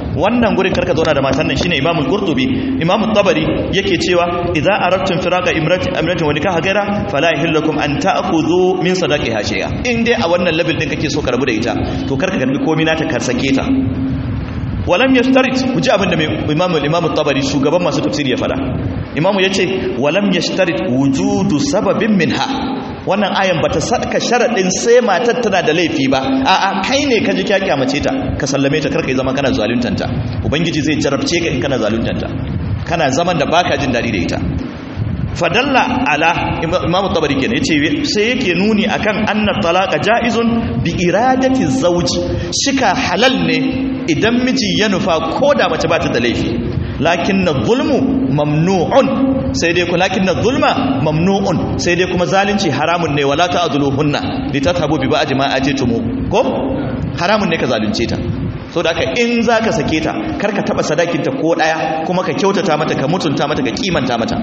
wannan gurin karka zauna da matan nan shine Imam al-Qurtubi Imam al-Tabari yake cewa idza aradtum firaqa imrati amratin wa nikaha gaira fala yahillakum an ta'khudhu min sadaqiha shay'a in dai a wannan level din kake so ka rabu da ita to karka karbi komai nata ka sake ta walam yashtarit ku ji abinda Imam al-Imam al-Tabari shugaban masu tafsiri ya fada Imam yace walam yashtarit wujudu sababin minha wannan ayan bata saka sharadin sai matar tana da laifi ba a'a kai ne ka ji ka kyamace ta ka sallame ta karka zama kana zaluntanta ubangiji zai jarabce ka in kana zaluntanta kana zaman da baka jin dadi da ita fadalla ala Imam Tabari kenan yace sai yake nuni akan anna talaqa jaizun bi iradati zawji shika halal ne idan miji ya nufa koda mace ba ta da laifi lakinna zulmu mamnu'un sai dai kuma lakinna zulma mamnu'un sai dai kuma zalunci haramun ne wala ta'dhuluhunna litathabu bi ba'd ma ajitumu ko haramun ne ka zalunce ta so da haka in zaka sake ta karka taba sadakin ta ko daya kuma ka kyautata mata ka mutunta mata ka kimanta mata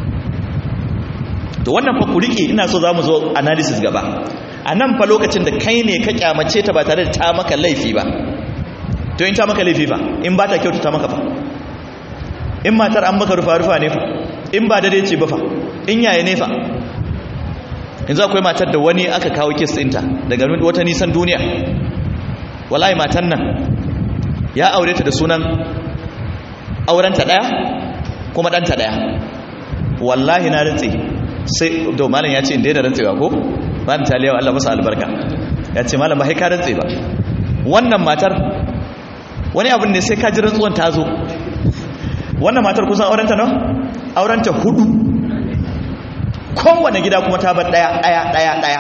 to wannan fa ku rike ina so zamu zo analysis gaba anan fa lokacin da kai ne ka kyamace ta ba tare da ta maka laifi ba to in ta maka laifi fa in ba ta kyautata maka fa in matar an maka rufa rufa ne fa in ba dare ce ba fa in yaye ne fa yanzu akwai matar da wani aka kawo kes ɗinta daga wata nisan duniya wallahi matan nan ya aure ta da sunan aurenta ɗaya kuma ɗanta ɗaya wallahi na rantse sai da malam ya ce inda ya da rantsewa ko ba ta taliyawa Allah masa albarka ya ce malam ba haika rantse ba wannan matar wani abin ne sai ka ji rantsuwan ta zo wannan matar kusan aurenta no aurenta hudu kowane gida kuma ta bar daya daya daya daya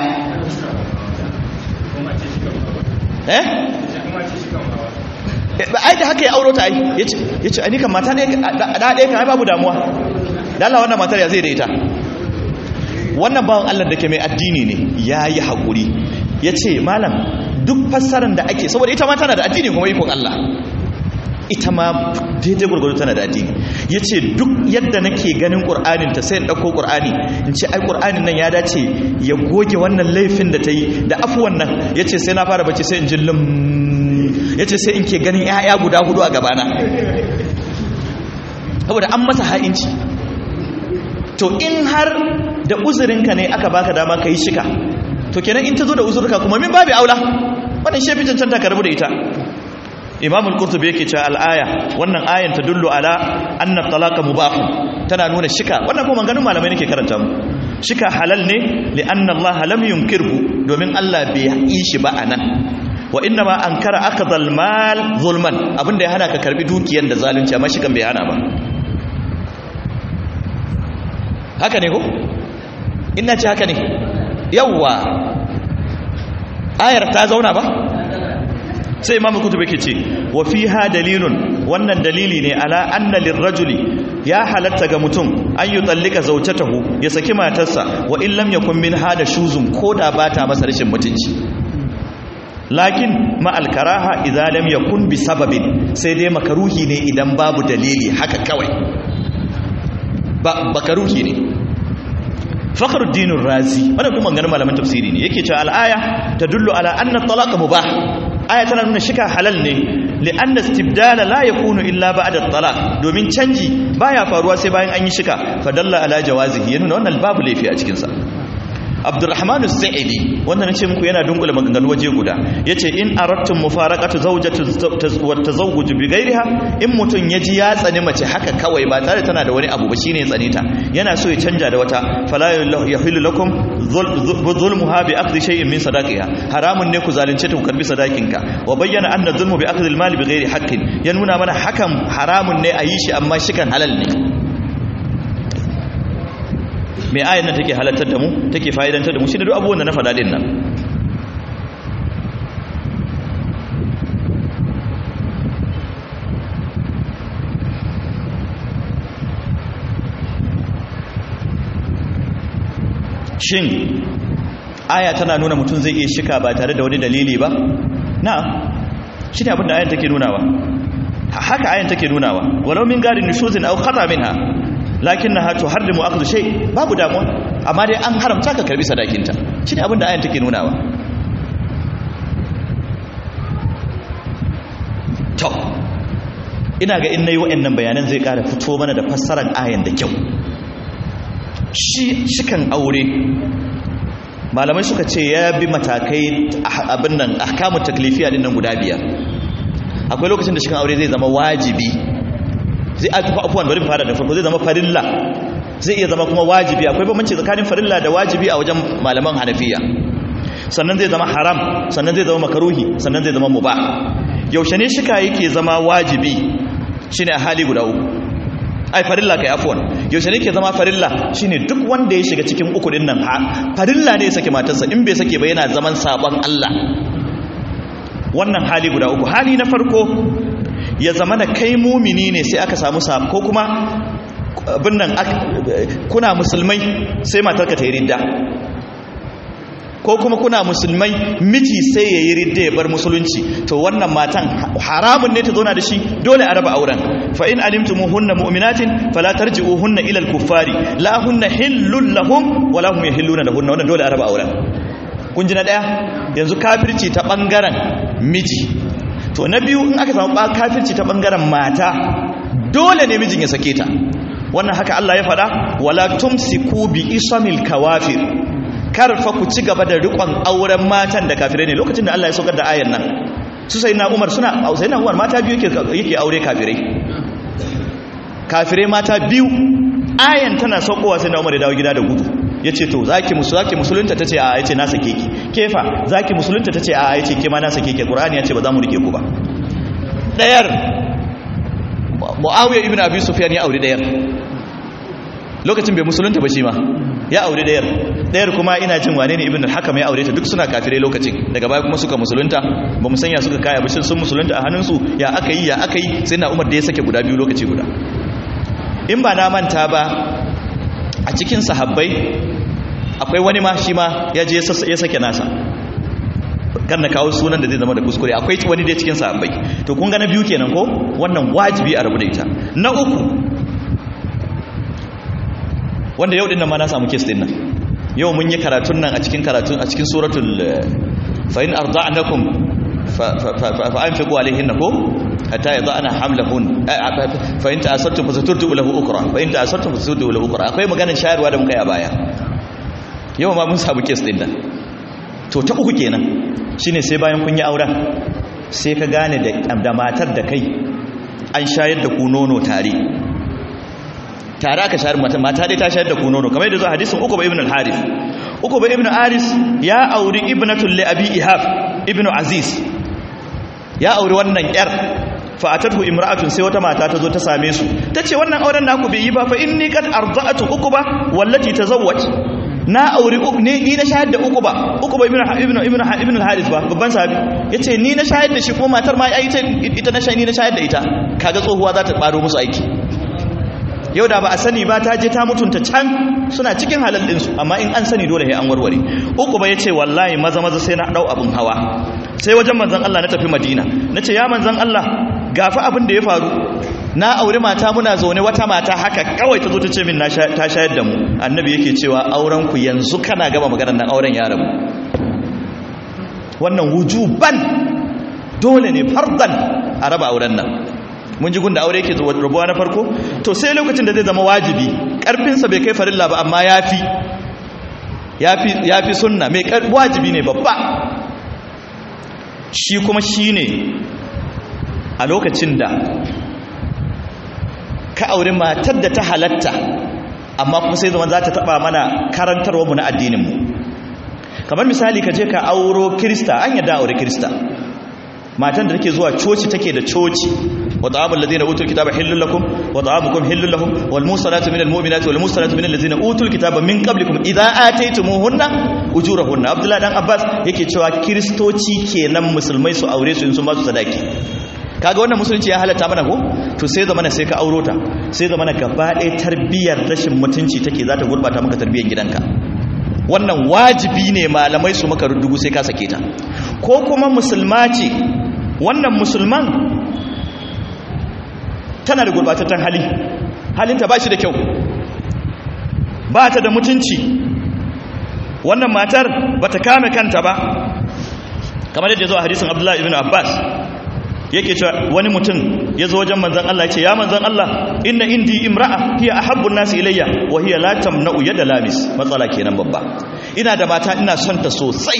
eh ai da haka ya auro ta ai yace yace ani kan mata ne da daya kan ai babu damuwa dan Allah wannan matar ya zai da ita wannan bawan Allah da ke mai addini ne yayi hakuri yace malam duk fassarar da ake saboda ita ma tana da addini kuma ikon Allah ita ma daidai gurgudu tana da addini ya ce duk yadda nake ganin ƙur'anin ta sai in ɗauko ƙur'ani in ce ai ƙur'anin nan ya dace ya goge wannan laifin da ta yi da afuwan nan ya ce sai na fara bacci sai in ji lim ya ce sai in ke ganin 'ya'ya guda hudu a gabana saboda an masa ha'inci to in har da uzurinka ne aka baka dama ka yi shika to kenan in ta zo da uzurka kuma min babu aula wannan shefi cancanta ka rabu da ita Imam al-Qurtubi yake cewa al-aya wannan ayan ta dullu ala anna talaqa mubah tana nuna shika wannan kuma ganin malamai nake karanta mu shika halal ne li anna Allah lam yunkirhu domin Allah bai yi shi ba anan wa inna ma ankara akhdhal mal zulman abinda ya hana ka karbi dukiyar da zalunci amma shikan bai hana ba haka ne ko ina ce haka ne yawa ayar ta zauna ba sai imamu kutubi yake ce wa fiha dalilun wannan dalili ne ala anna lirrajuli ya halatta ga mutum an yi tsallika zaujatahu ya saki matarsa wa in lam yakun min hada shuzum koda bata masa rashin mutunci lakin ma alkaraha idza lam yakun bi sababin sai dai makaruhi ne idan babu dalili haka kawai ba makaruhi ne Fakhruddin Razi wannan kuma ganin malaman tafsiri ne yake cewa al-aya tadullu ala anna at-talaq mubah aya tana nuna shika halal ne li'anna istibdala la yakunu illa ba'da at-talaq domin canji baya faruwa sai bayan an yi shika fadalla ala jawazihi yana wannan babu laifi a cikin sa Abdurrahman as-Sa'idi wannan nace muku yana dungula maganganu waje guda yace in aradtum mufaraqatu zawjati wa tazawwuj bi ghayriha in mutun yaji ya tsani mace haka kawai ba tare tana da wani abu ba shine ya tsani ta yana so ya canja da wata fala yahillu lakum zulmuha bi akhdhi shay'in min sadaqiha haramun ne ku zalunce ta ku karbi sadakinka wa bayyana anna zulmu bi akhdhi al-mal bi ghayri haqqin ya nuna mana hakan haramun ne a yi shi amma shikan halal ne mai ayan nan take halattar da mu take fa'idantar da mu shi da duk abubuwan da na faɗa din nan shin aya tana nuna mutum zai iya shika ba tare da wani dalili ba na shi ne abin da ayan take nunawa haka ayan take nunawa walau min garin nushuzin aw khata minha lakinnaha tuharrimu akhdhu shay babu damuwa amma dai an haramta ka karbi sadakinta shine abin da ayan take nunawa to ina ga in nayi wa'annan bayanan zai ƙara fito mana da fassarar ayan da kyau. shi shikan aure malamai suka ce ya bi matakai abin nan ahkamut taklifiya din nan guda biyar. Akwai lokacin da shikan aure zai zama wajibi, zai afuwan bari mu fara da farko, zai zama farilla, zai iya zama kuma wajibi. Akwai bambanci tsakanin farilla da wajibi a wajen malaman Hanafiya. Sannan zai zama haram, sannan zai zama makaruhi, sannan zai zama mubah. Yaushe ne shika yake zama wajibi? Shine a hali guda uku. Ai farilla kai afwan. Yaushe ne yake zama farilla? Shine duk wanda ya shiga cikin uku din nan farilla ne ya sake matarsa, in bai sake ba yana zaman sabon Allah. Wannan hali guda uku. Hali na farko ya zama da kai mumini ne sai aka samu sab ko kuma abin nan kuna musulmai sai matarka ta yi ridda, ko kuma kuna musulmai miji sai ya yi ridda ya bar musulunci, to wannan matan haramun ne ta zauna da shi, dole a raba auren. Fa in alimtumuhunna mu'minatin fala tarji'uhunna ila al-kuffari la hunna hillul lahum wa la hum yahilluna lahunna, wannan dole a raba auren. Kun ji na daya? Yanzu kafirci ta bangaren miji. To na biyu, in aka samu kafirci ta bangaren mata, dole ne mijin ya sake ta. Wannan haka Allah ya faɗa, wala tumsiku bi isamil kawafir. Karfa ku ci gaba da riƙon auren matan da kafirai ne. Lokacin da Allah ya saukar da ayan nan, su sai na Umar suna sai na Umar mata biyu yake yake aure kafirai. Kafirai mata biyu. Ayan tana saukowa sai na Umar ya dawo gida da gudu. Yace to zaki musu zaki musulunta tace a yace na sake ki. Kefa zaki musulunta tace a yace ke ma na sake ki. Qur'ani yace ba za mu rike ku ba. Dayar Muawiya ibn Abi Sufyan ya aure dayar. Lokacin bai musulunta ba shi ma. Ya aure dayar. Dayar kuma ina jin wane ne Ibn al-Hakam ya aure ta, duk suna kafirai lokacin. Daga baya kuma suka musulunta, ba mu sanya suka kaya ba, shin sun musulunta a hannunsu ya aka yi ya aka yi sai na Umar da ya sake guda biyu lokaci guda. In ba na manta ba a cikin sahabbai akwai wani ma shi ma ya je ya sake nasa, kan na kawo sunan da zai zama da kuskure. Akwai wani dai cikin sahabbai. To kun ga na biyu kenan ko? Wannan wajibi a rabu da ita. Na uku, wanda yau din nan ma na samu kes din nan, yau mun yi karatun nan a cikin karatun a cikin suratul fa in arda'nakum fa fa anfiqu alayhinna ko hatta yada'na hamlahun fa in ta'asartum fasaturdu lahu ukra fa in ta'asartum fasaturdu lahu ukra. Akwai maganar shayarwa da muka yi a baya, yau ma mun samu kes din nan. To ta uku kenan shine sai bayan kun yi auren sai ka gane da da matar da kai an shayar da ku nono tare tare aka shayar mata mata dai ta shayar da ku nono, kamar yadda zo hadisin Uqba ibn al-Harith. Uqba ibn Haris ya auri ibnatul li Abi Ihab ibn Aziz, ya auri wannan yar. Fa atatu imra'atun, sai wata mata ta zo ta same su tace wannan auren naku bai yi ba, fa inni qad arda'atu Uqba wallati tazawwaj. Na auri ne ni na shayar da Uqba, Uqba ibn ibn ibn ibn al-Haris ba babban sahabi, yace ni na shayar da shi kuma matar ma ai ita na shayar ni na shayar da ita. Kaga tsohuwa za ta baro musu aiki. Yau da ba a sani ba ta je ta mutunta can suna cikin halal ɗinsu, amma in an sani dole sai an warware. Uqba yace wallahi maza maza sai na dau abin hawa sai wajen manzon Allah na tafi Madina. Nace ya manzon Allah, gafi abin da ya faru, na aure mata muna zaune wata mata haka kawai ta zo ta ce min ta shayar da mu. Annabi yake cewa auren ku yanzu kana gaba maganar nan auren ya rabu. Wannan wujuban dole ne fardan a raba auren nan. Mun ji gunda aure yake rabuwa na farko. To sai lokacin da zai zama wajibi, karfinsa bai kai farilla ba amma yafi yafi yafi sunna, mai wajibi ne babba. Shi kuma shine a lokacin da ka aure matar da ta halatta amma kuma sai zama za ta taba mana karantarwa mu na addinin mu. Kamar misali ka je ka auro Kirista, an yadda aure Kirista, matan da take zuwa coci take da coci. wa ta'amul ladina utul kitaba hillul lakum wa ta'amukum hillul lahum wal musalatu minal mu'minati wal musalatu minal ladina utul kitaba min qablikum idza ataytumuhunna ujurahunna. Abdullah dan Abbas yake cewa Kiristoci kenan musulmai su aure su in sun ba su sadaki. Kaga wannan musulunci ya halatta mana ko? To sai zamana sai ka auro ta, sai zamana gaba ɗaya tarbiyyar rashin mutunci take za ta gurbata maka tarbiyyar gidanka. Wannan wajibi ne malamai su maka ruddugu sai ka sake ta. Ko kuma musulma ce, wannan musulman tana da gurbataccen hali, halinta ba shi da kyau, ba ta da mutunci. Wannan matar ba ta kame kanta ba, kamar yadda zo a hadisin Abdullah ibn Abbas yake cewa wani mutum ya zo wajen manzon Allah ya ce ya manzon Allah inna indi imra'a hiya ahabbu an-nas ilayya wa hiya la tamna'u yada lamis. Matsala kenan babba, ina da mata ina son ta sosai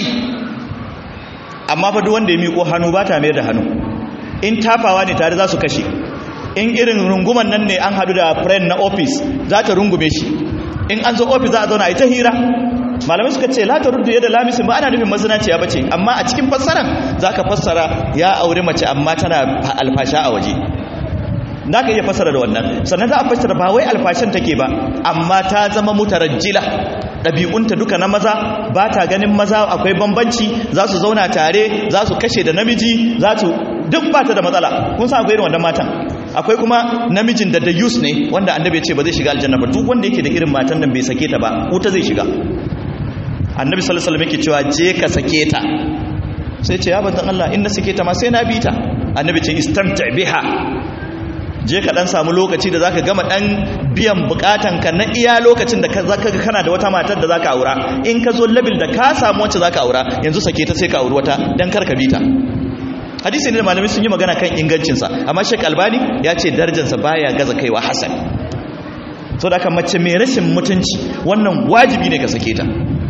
amma fa duk wanda ya miƙo hannu ba ta mayar da hannu, in tafawa ne tare za su kashe, in irin runguman nan ne an hadu da friend na office za ta rungume shi, in an zo office za a zauna a yi ta hira. Malamai suka ce la ta ruddu yadda lamisin ba ana nufin mazinaciya bace, amma a cikin fassaran zaka fassara ya aure mace amma tana alfasha a waje, zaka iya fassara da wannan. Sannan za a fassara ba wai alfashin take ba, amma ta zama mutarajjila, ɗabi'unta duka na maza, ba ta ganin maza akwai bambanci, za su zauna tare, za su kashe da namiji, za su duk ba ta da matsala. Kun san akwai irin wannan matan. Akwai kuma namijin da da yus ne, wanda annabi ya ce ba zai shiga aljanna ba. Duk wanda yake da irin matan nan bai sake ta ba, wuta zai shiga. Annabi sallallahu alaihi wasallam yake cewa je ka sake ta, sai ce ya banzan Allah in na sake ta ma sai na bi ta. Annabi ce istamta biha, je ka dan samu lokaci da zaka gama dan biyan bukatan ka na iya lokacin da zaka ga kana da wata matar da zaka aura. In ka zo level da ka samu wacce zaka aura, yanzu sake ta sai ka auri wata dan kar ka bi ta. Hadisi ne da malamai sun yi magana kan ingancin sa, amma Sheikh Albani ya ce darajar sa baya gaza kaiwa hasan. Saboda haka mace mai rashin mutunci wannan wajibi ne ka sake ta.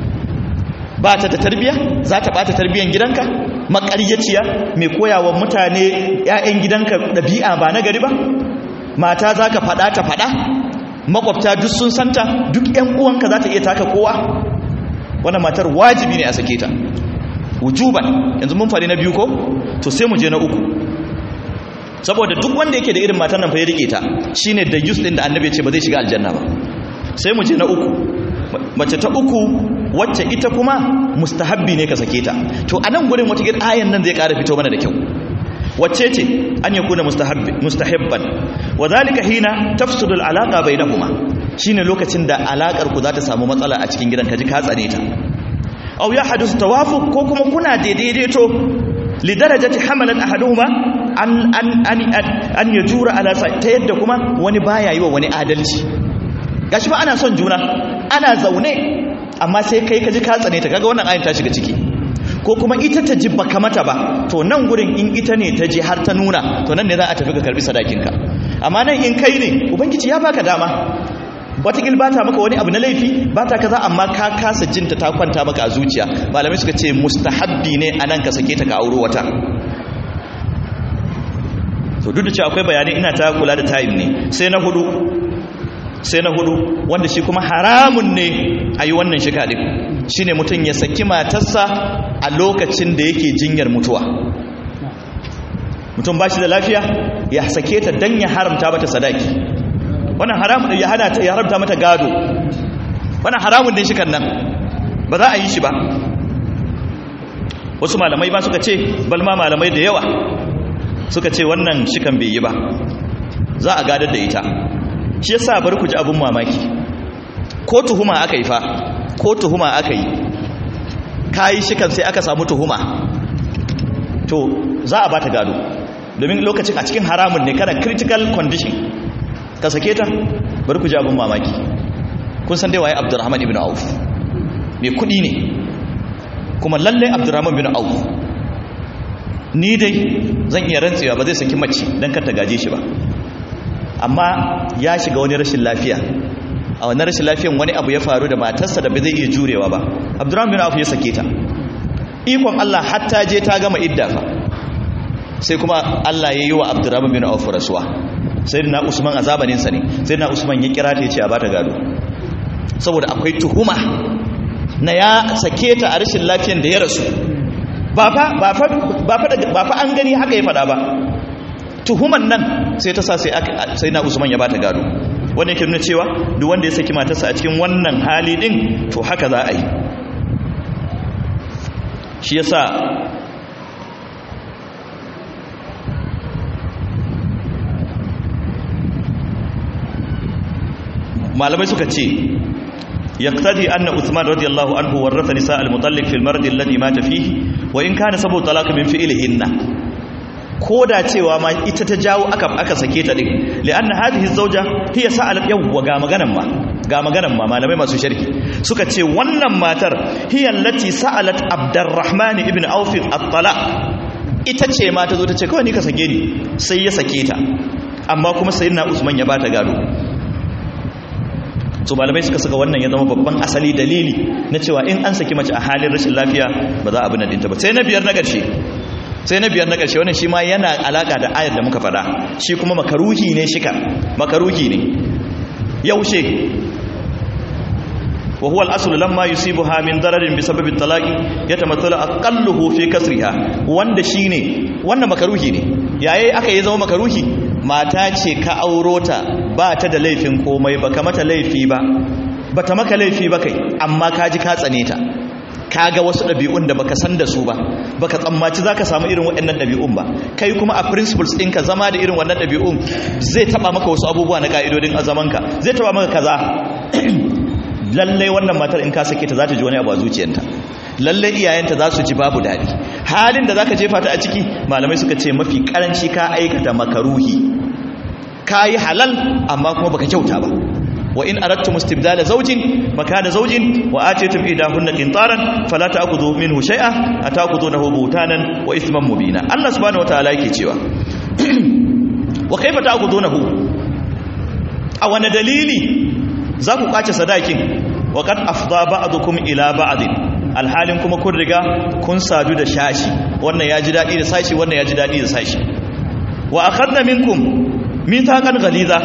Ba ta da tarbiya, za ta bata tarbiyan gidanka, makaryaciya mai koyawa mutane ƴaƴan gidanka ɗabi'a ba na gari ba. Mata za ka faɗa ta faɗa, makwabta duk sun santa, duk ƴan uwanka za ta iya taka kowa. Wannan matar wajibi ne a sake ta wujuban. Yanzu mun faɗi na biyu ko, to sai mu je na uku, saboda duk wanda yake da irin matar nan fa ya rike ta shine da yus din da annabi ya ce ba zai shiga aljanna ba. Sai mu je na uku, mace ta uku wacce ita kuma mustahabbi ne ka sake ta. To a nan gurin wata ayan nan zai ƙara fito mana da kyau. Wacce ce an yakuna mustahabbi mustahibban wa zalika hina tafsudu al-alaqa bainahuma, shine lokacin da alakar ku za ta samu matsala a cikin gidan, ka ji ka tsane ta. Aw ya hadith tawafuq, ko kuma kuna daidaito li darajati hamalat ahaduhuma an an an an yajura ala sa, ta yadda kuma wani baya yi wa wani adalci. Gashi ba ana son juna, ana zaune, amma sai kai ka ji ka tsane ta, kaga wannan ayin ta shiga ciki. Ko kuma ita ta ji baka mata ba, to nan gurin in ita ne ta ji har ta nuna, to nan ne za a tafi ka karbi sadakinka. Amma nan in kai ne, ubangiji ya baka dama, watakil ba ta maka wani abu na laifi, ba ta kaza, amma ka kasa jinta ta kwanta maka a zuciya. Malamai suka ce mustahabbi ne a nan ka sake ta ka auro wata. To duk da cewa akwai bayani, ina ta kula da time ne. Sai na hudu, sai na hudu wanda shi kuma haramun ne a yi wannan shika ɗin, shi ne mutum ya saki matarsa a lokacin da yake jinyar mutuwa. Mutum ba shi da lafiya ya sake ta don ya haramta mata sadaki, wannan haramun ya hana ta, ya haramta mata gado, wannan haramun ne shikan nan ba za a yi shi ba. Wasu malamai ba suka ce, balma malamai da yawa suka ce wannan shikan bai yi ba, za a gadar da ita. Shi yasa bari ku ji abun mamaki, ko tuhuma aka yi fa, ko tuhuma aka yi, kayi shikan sai aka samu tuhuma, to za a bata gado, domin lokacin a cikin haramun ne, kana critical condition ka sake ta. Bari ku ji abun mamaki, kun san dai waye Abdurrahman ibn Auf? mai kudi ne, kuma lalle Abdurrahman ibn Auf ni dai zan iya rantsewa ba zai saki mace dan kar ta gaje shi ba, amma ya shiga wani rashin lafiya. A wannan rashin lafiyan wani abu ya faru da matarsa da ba zai iya jurewa ba. Abdurrahman bin Auf ya sake ta, ikon Allah hatta je ta gama idda fa, sai kuma Allah ya yi wa Abdurrahman bin Auf rasuwa. Sayyidina Usman a zamanin sa ne, Sayyidina Usman ya kira ta ya ce a bata gado, saboda akwai tuhuma na ya sake ta a rashin lafiyan da ya rasu. ba fa ba fa ba fa an gani haka ya fada ba, tuhuman nan sai ta sa sai sai na Usman ya bata gado. Wanda yake nuna cewa duk wanda ya saki matarsa a cikin wannan hali din, to haka za a yi. Shi yasa malamai suka ce يقتضي أن عثمان رضي الله عنه ورث نساء المطلق في المرض الذي مات فيه وإن كان سبب طلاق من فعلهن. koda cewa ma ita ta jawo aka aka sake ta din, li'anna hadhihi az-zawja hiya sa'alat yawwa ga maganan ma ga maganan ma malamai masu sharhi suka ce wannan matar hiya allati sa'alat Abdurrahman ibn Auf at-talaq, ita ce ma ta zo ta ce kawai ni ka sake ni, sai ya sake ta, amma kuma sayyidina Usman ya bata gado. So malamai suka saka wannan ya zama babban asali dalili na cewa in an saki mace a halin rashin lafiya ba za a bi na dinta ba. Sai na biyar na ƙarshe sai na biyar na ƙarshe wannan shi ma yana alaka da ayar da muka faɗa, shi kuma makaruhi ne, shika makaruhi ne. yaushe wa huwa al-aslu lamma yusibuha min dararin bi sababi at-talaqi yatamathalu aqalluhu fi kasriha, wanda shine wannan makaruhi ne. yayi aka yi zama makaruhi, mata ce ka auro ta ba ta da laifin komai, baka mata laifi ba, bata maka laifi ba kai, amma kaji ka tsane ta, kaga wasu ɗabi'un da baka san da su ba, baka tsammaci zaka samu irin waɗannan ɗabi'un ba, kai kuma a principles ɗinka zama da irin wannan ɗabi'un zai taba maka wasu abubuwa na ka'idodin azamanka, zai taba maka kaza. Lallai wannan matar in ka sake ta za ta ji wani abu a zuciyarta, lallai iyayenta za su ji babu daɗi. Halin da zaka jefa ta a ciki, malamai suka ce mafi karanci ka aikata makaruhi, ka yi halal amma kuma baka kyauta ba. wa in aradtum istibdala zawjin makana zawjin wa atitum idahunna qintaran fala ta'khudhu minhu shay'a ata'khudhunahu buhtanan wa ithman mubina. Allah subhanahu wataala yake cewa wa kaifa ta'khudhunahu, a wani dalili za ku kwace sadakin, wa qad afdha ba'dukum ila ba'din, alhalin kuma kun riga kun sadu da shashi, wannan ya ji dadi da sashi, wannan ya ji dadi da sashi. wa akhadna minkum mithaqan ghaliza,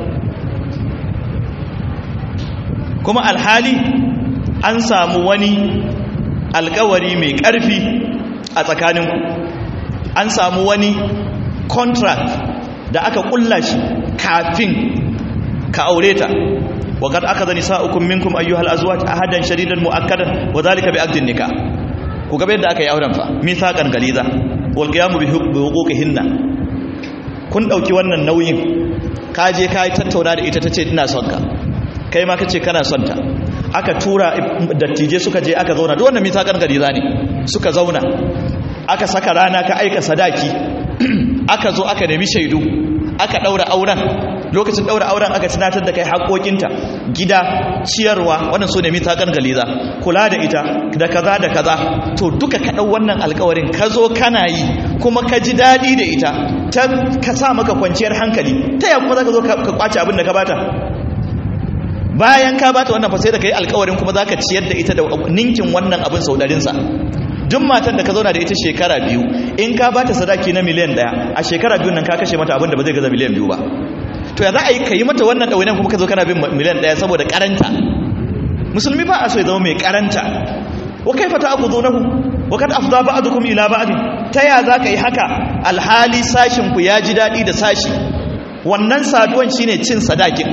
kuma alhali an samu wani alkawari mai ƙarfi a tsakaninku, an samu wani contract da aka kulla shi kafin ka aure ta. wa qad akadha nisa'ukum minkum ayyuhal azwaj ahadan shadidan mu'akkadan wa dhalika bi aqdin nikah. ku ga yadda aka yi auren fa, mithaqan galiza wal qiyamu bi huquqihinna. kun dauki wannan nauyin, ka je ka tattauna da ita tace ina son ka, kai ma kace kana son ta, aka tura dattije suka je aka zauna, duk wannan mithaqan galiza ne, suka zauna aka saka rana, ka aika sadaki, aka zo aka nemi shaidu, aka daura auren. Lokacin daura auren aka tunatar da kai haƙoƙinta, gida, ciyarwa, wannan so ne mithaqan galiza, kula da ita da kaza da kaza. To duka ka dau wannan alƙawarin, ka zo kana yi, kuma ka ji dadi da ita, ta ka sa maka kwanciyar hankali, ta ya kuma zaka zo ka kwace abin da ka bata? Bayan ka bata wannan fa sai da kai alƙawarin kuma zaka ciyar da ita da ninkin wannan abin saudarin sa. Duk matan da ka zauna da ita shekara biyu, in ka bata sadaki na miliyan ɗaya, a shekara biyun nan ka kashe mata abin da ba zai gaza miliyan biyu ba. To ya za a yi ka yi mata wannan ɗawainiyar kuma ka zo kana bin miliyan ɗaya saboda karanta? Musulmi ba a so ya zama mai karanta. wa kaifa ta'khudunahu wa kad afdha ba'dukum ila ba'd, ta ya za ka yi haka alhali sashin ku ya ji daɗi da sashi? Wannan saduwan shine cin sadakin,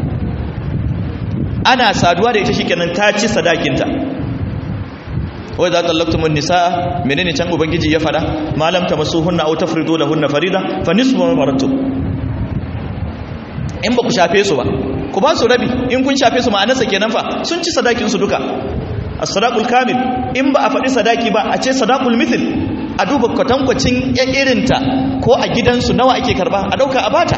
ana saduwa da ita shikenan ta ci sadakinta. wai za tallaqtumun nisaa, menene can ubangiji ya fada? malam tamassuhunna aw tafridu lahunna farida fa nisfu ma faradtum. in ba ku shafe su ba, ku ba su rabi. in kun shafe su ma'anarsa kenan fa sun ci sadakin su duka. as-sadaqul kamil, in ba a faɗi sadaki ba a ce sadaqul mithl, a duba kwatankwacin yan irinta ko a gidansu nawa ake karba, a dauka a bata.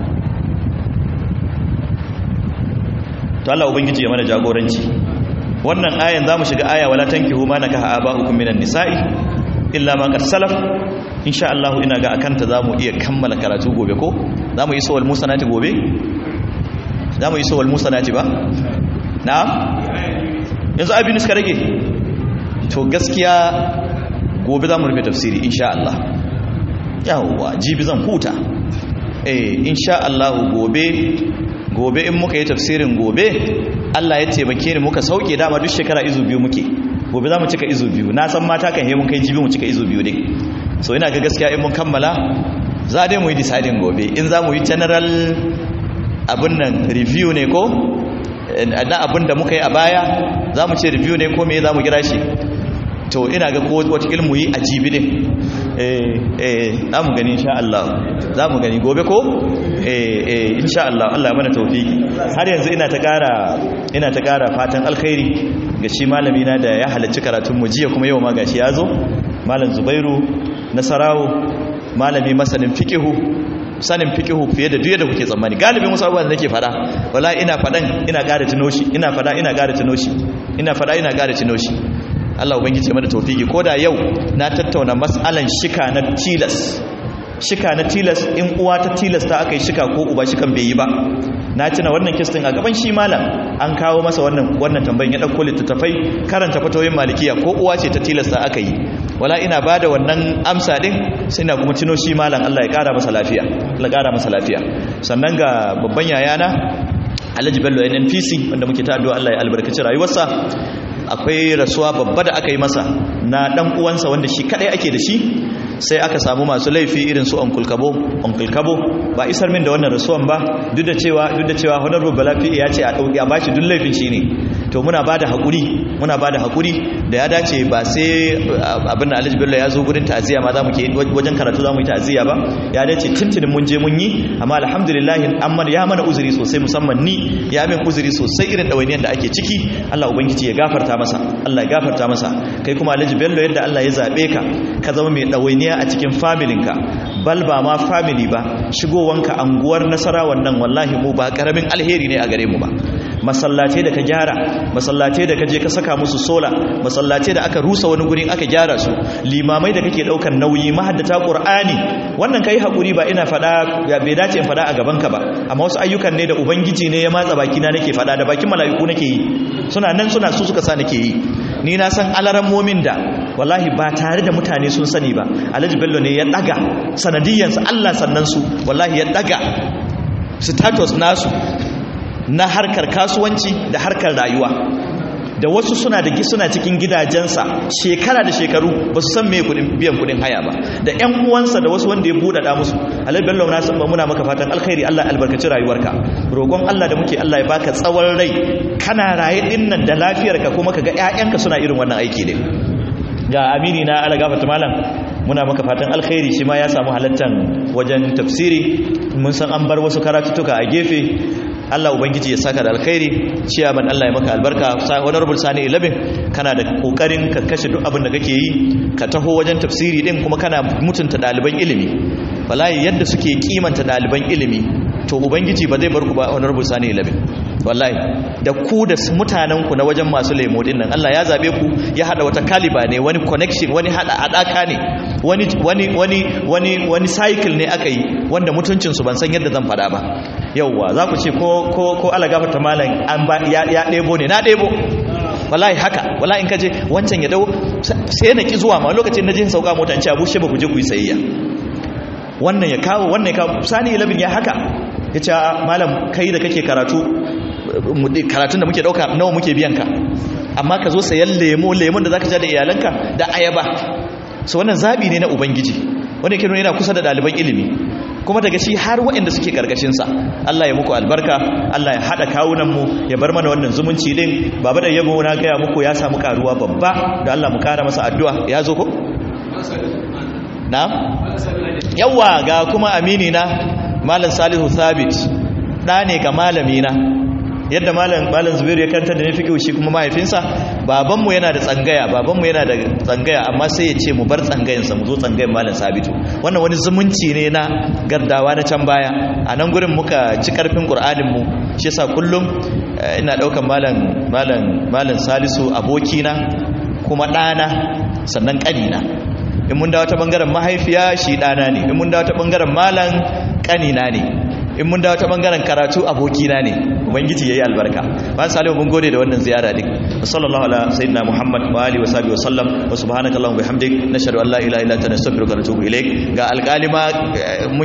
to Allah ubangiji ya mana jagoranci. wannan ayan zamu shiga aya wala tankihu ma nakaha aba'ukum minan nisa'i illa ma qad salaf. insha Allah ina ga akanta zamu iya kammala karatu gobe, ko zamu yi sawal musanati gobe? zamu yi sawal musanati ba? na'am, yanzu abin suka rage. to gaskiya gobe zamu rufe tafsiri insha Allah. yawa jibi zan huta. eh insha Allah gobe gobe in muka yi tafsirin gobe, Allah ya taimake ni muka sauke, dama duk shekara izu biyu muke, gobe za mu cika izu biyu. na san mata kan he mun kai jibi mu cika izu biyu dai. so ina ga gaskiya in mun kammala za dai mu yi deciding gobe in za mu yi general abin nan review ne ko na abin da muka yi a baya, za mu ce review ne ko me za mu gira shi. to ina ga ko wata ilmu yi a jibi din. eh eh za mu gani insha Allah, za mu gani gobe ko eh eh insha Allah. Allah ya mana tawfiki. har yanzu ina ta ƙara ina ta ƙara fatan alkhairi ga shi malami na da ya halarci karatun mu jiya, kuma yau ma gashi ya zo, malam Zubairu Nasarawo, malami masanin fiqihu, sanin fiqihu fiye da duk da kuke tsammani. galibin wasu abubuwan da nake fada wallahi ina fadan ina ƙara tuno shi, ina fada ina ƙara tuno shi, ina fada ina ƙara tuno shi. Allah ubangiji mana tawfiki koda yau na tattauna mas'alan shika na tilas shika na tilas in uwa ta tilasta aka yi shika ko uba shikan bai yi ba na tuna wannan kistin a gaban shi malam an kawo masa wannan wannan tambayin ya dauko littattafai karanta fatoyin malikiya ko uwa ce ta tilasta aka yi wala ina bada wannan amsa din sai na kuma tuno shi malam Allah ya kara masa lafiya Allah ya kara masa lafiya sannan ga babban yayana Alhaji Bello N N P C wanda muke ta addu'a Allah ya albarkaci rayuwarsa akwai rasuwa babba da aka yi masa na dan uwansa wanda shi kadai ake da shi sai aka samu masu laifi irin su Uncle Kabo Uncle Kabo ba isar min da wannan rasuwan ba duk da cewa duk da cewa Honorable Balafi ya ce a dauki a bashi duk laifin shi ne to muna bada hakuri muna bada hakuri da ya dace ba sai abin da Alhaji Bello ya zo gurin ta'aziya ma zamu ke wajen karatu zamu yi ta'aziya ba ya dace tuntunin mun je mun yi amma alhamdulillah amma ya mana uzuri sosai musamman ni ya min uzuri sosai irin dawainiyar da ake ciki Allah ubangiji ya gafarta masa Allah ya gafarta masa kai kuma Alhaji Bello yadda Allah ya zabe ka ka zama mai dawainiya a cikin familinka bal ba ma family ba shigowanka anguwar Nasara wannan wallahi mu ba karamin alheri ne a gare mu ba masallatai da ka gyara masallatai da ka je ka saka musu sola masallatai da aka rusa wani gurin aka gyara su limamai da kake daukan nauyi mahaddata Qur'ani wannan kai hakuri ba ina fada ya bai dace in fada a gaban ka ba amma wasu ayyukan ne da ubangiji ne ya matsa baki na nake fada da bakin mala'iku nake yi suna nan suna su suka sa nake yi ni na san alaran momin da wallahi ba tare da mutane sun sani ba Alhaji Bello ne ya daga sanadiyansa Allah sannan su wallahi ya daga status nasu na harkar kasuwanci da harkar rayuwa da wasu suna da suna cikin gidajensa shekara da shekaru ba su san me kudin biyan kudin haya ba da ƴan uwansa da wasu wanda ya budada musu Alhaji Bello na san ba muna maka fatan alkhairi Allah albarkaci rayuwarka roƙon Allah da muke Allah ya baka tsawon rai kana raye din nan da lafiyarka kuma kaga ƴaƴanka suna irin wannan aiki ne ga amini na Allah gafarta malam muna maka fatan alkhairi shi ma ya samu halattan wajen tafsiri mun san an bar wasu karatutuka a gefe Allah ubangiji ya saka da alkhairi ciyaman Allah ya maka albarka honorable Sani eleven kana da kokarin ka kashe duk abin da kake yi ka taho wajen tafsiri din kuma kana mutunta daliban ilimi wallahi yadda suke kimanta daliban ilimi to ubangiji ba zai bar ku ba honorable Sani eleven wallahi da ku da mutanen ku na wajen masu lemo din nan Allah ya zabe ku ya hada wata kaliba ne wani connection wani hada adaka ne wani wani wani wani wani cycle ne aka yi wanda mutuncin su ban san yadda zan fada ba yauwa za ku ce ko ko ko Allah gafarta malam an ba ya ya debo ne na debo wallahi haka wallahi in kaje wancan ya dawo sai na ki zuwa ma lokacin naje sauka mota in ce abushe ba ku je ku yi sayayya wannan ya kawo wannan ya kawo Sani eleven ya haka yace malam kai da kake karatu karatun da muke dauka nawa muke biyan ka amma ka zo sayan lemo lemon da zaka ja da iyalanka da ayaba so wannan zabi ne na ubangiji wanda yake nuna yana kusa da daliban ilimi kuma daga shi har waɗanda suke karkashinsa Allah ya muku albarka Allah ya haɗa kawunanmu ya bar mana wannan zumunci din baba da yabo na gaya muku ya samu karuwa babba da Allah mu kara masa addu'a ya zo ko na'am yawa ga kuma amini na malam Salihu Thabit da ne ga malami na yadda malam malam Zubairu ya kanta da ne fiqh shi kuma mahaifinsa babanmu yana da tsangaya babanmu yana da tsangaya amma sai ya ce mu bar tsangayensa mu zo tsangayen malam Sabitu wannan wani zumunci ne na gardawa na can baya a nan gurin muka ci karfin Qur'anin mu shi yasa kullum ina daukan malam malam malam Salisu abokina kuma dana sannan kanina in mun dawo ta bangaren mahaifiya shi dana ne in mun dawo ta bangaren malam kanina ne in mun dawo ta bangaren karatu abokina ne ubangiji yayi albarka ba salihu mun gode da wannan ziyara din sallallahu ala sayyidina muhammad wa alihi wa sahbihi wa sallam wa subhanakallahumma wa bihamdik nashhadu an la ilaha illa anta nastaghfiruka wa natubu ilaik ga alqalima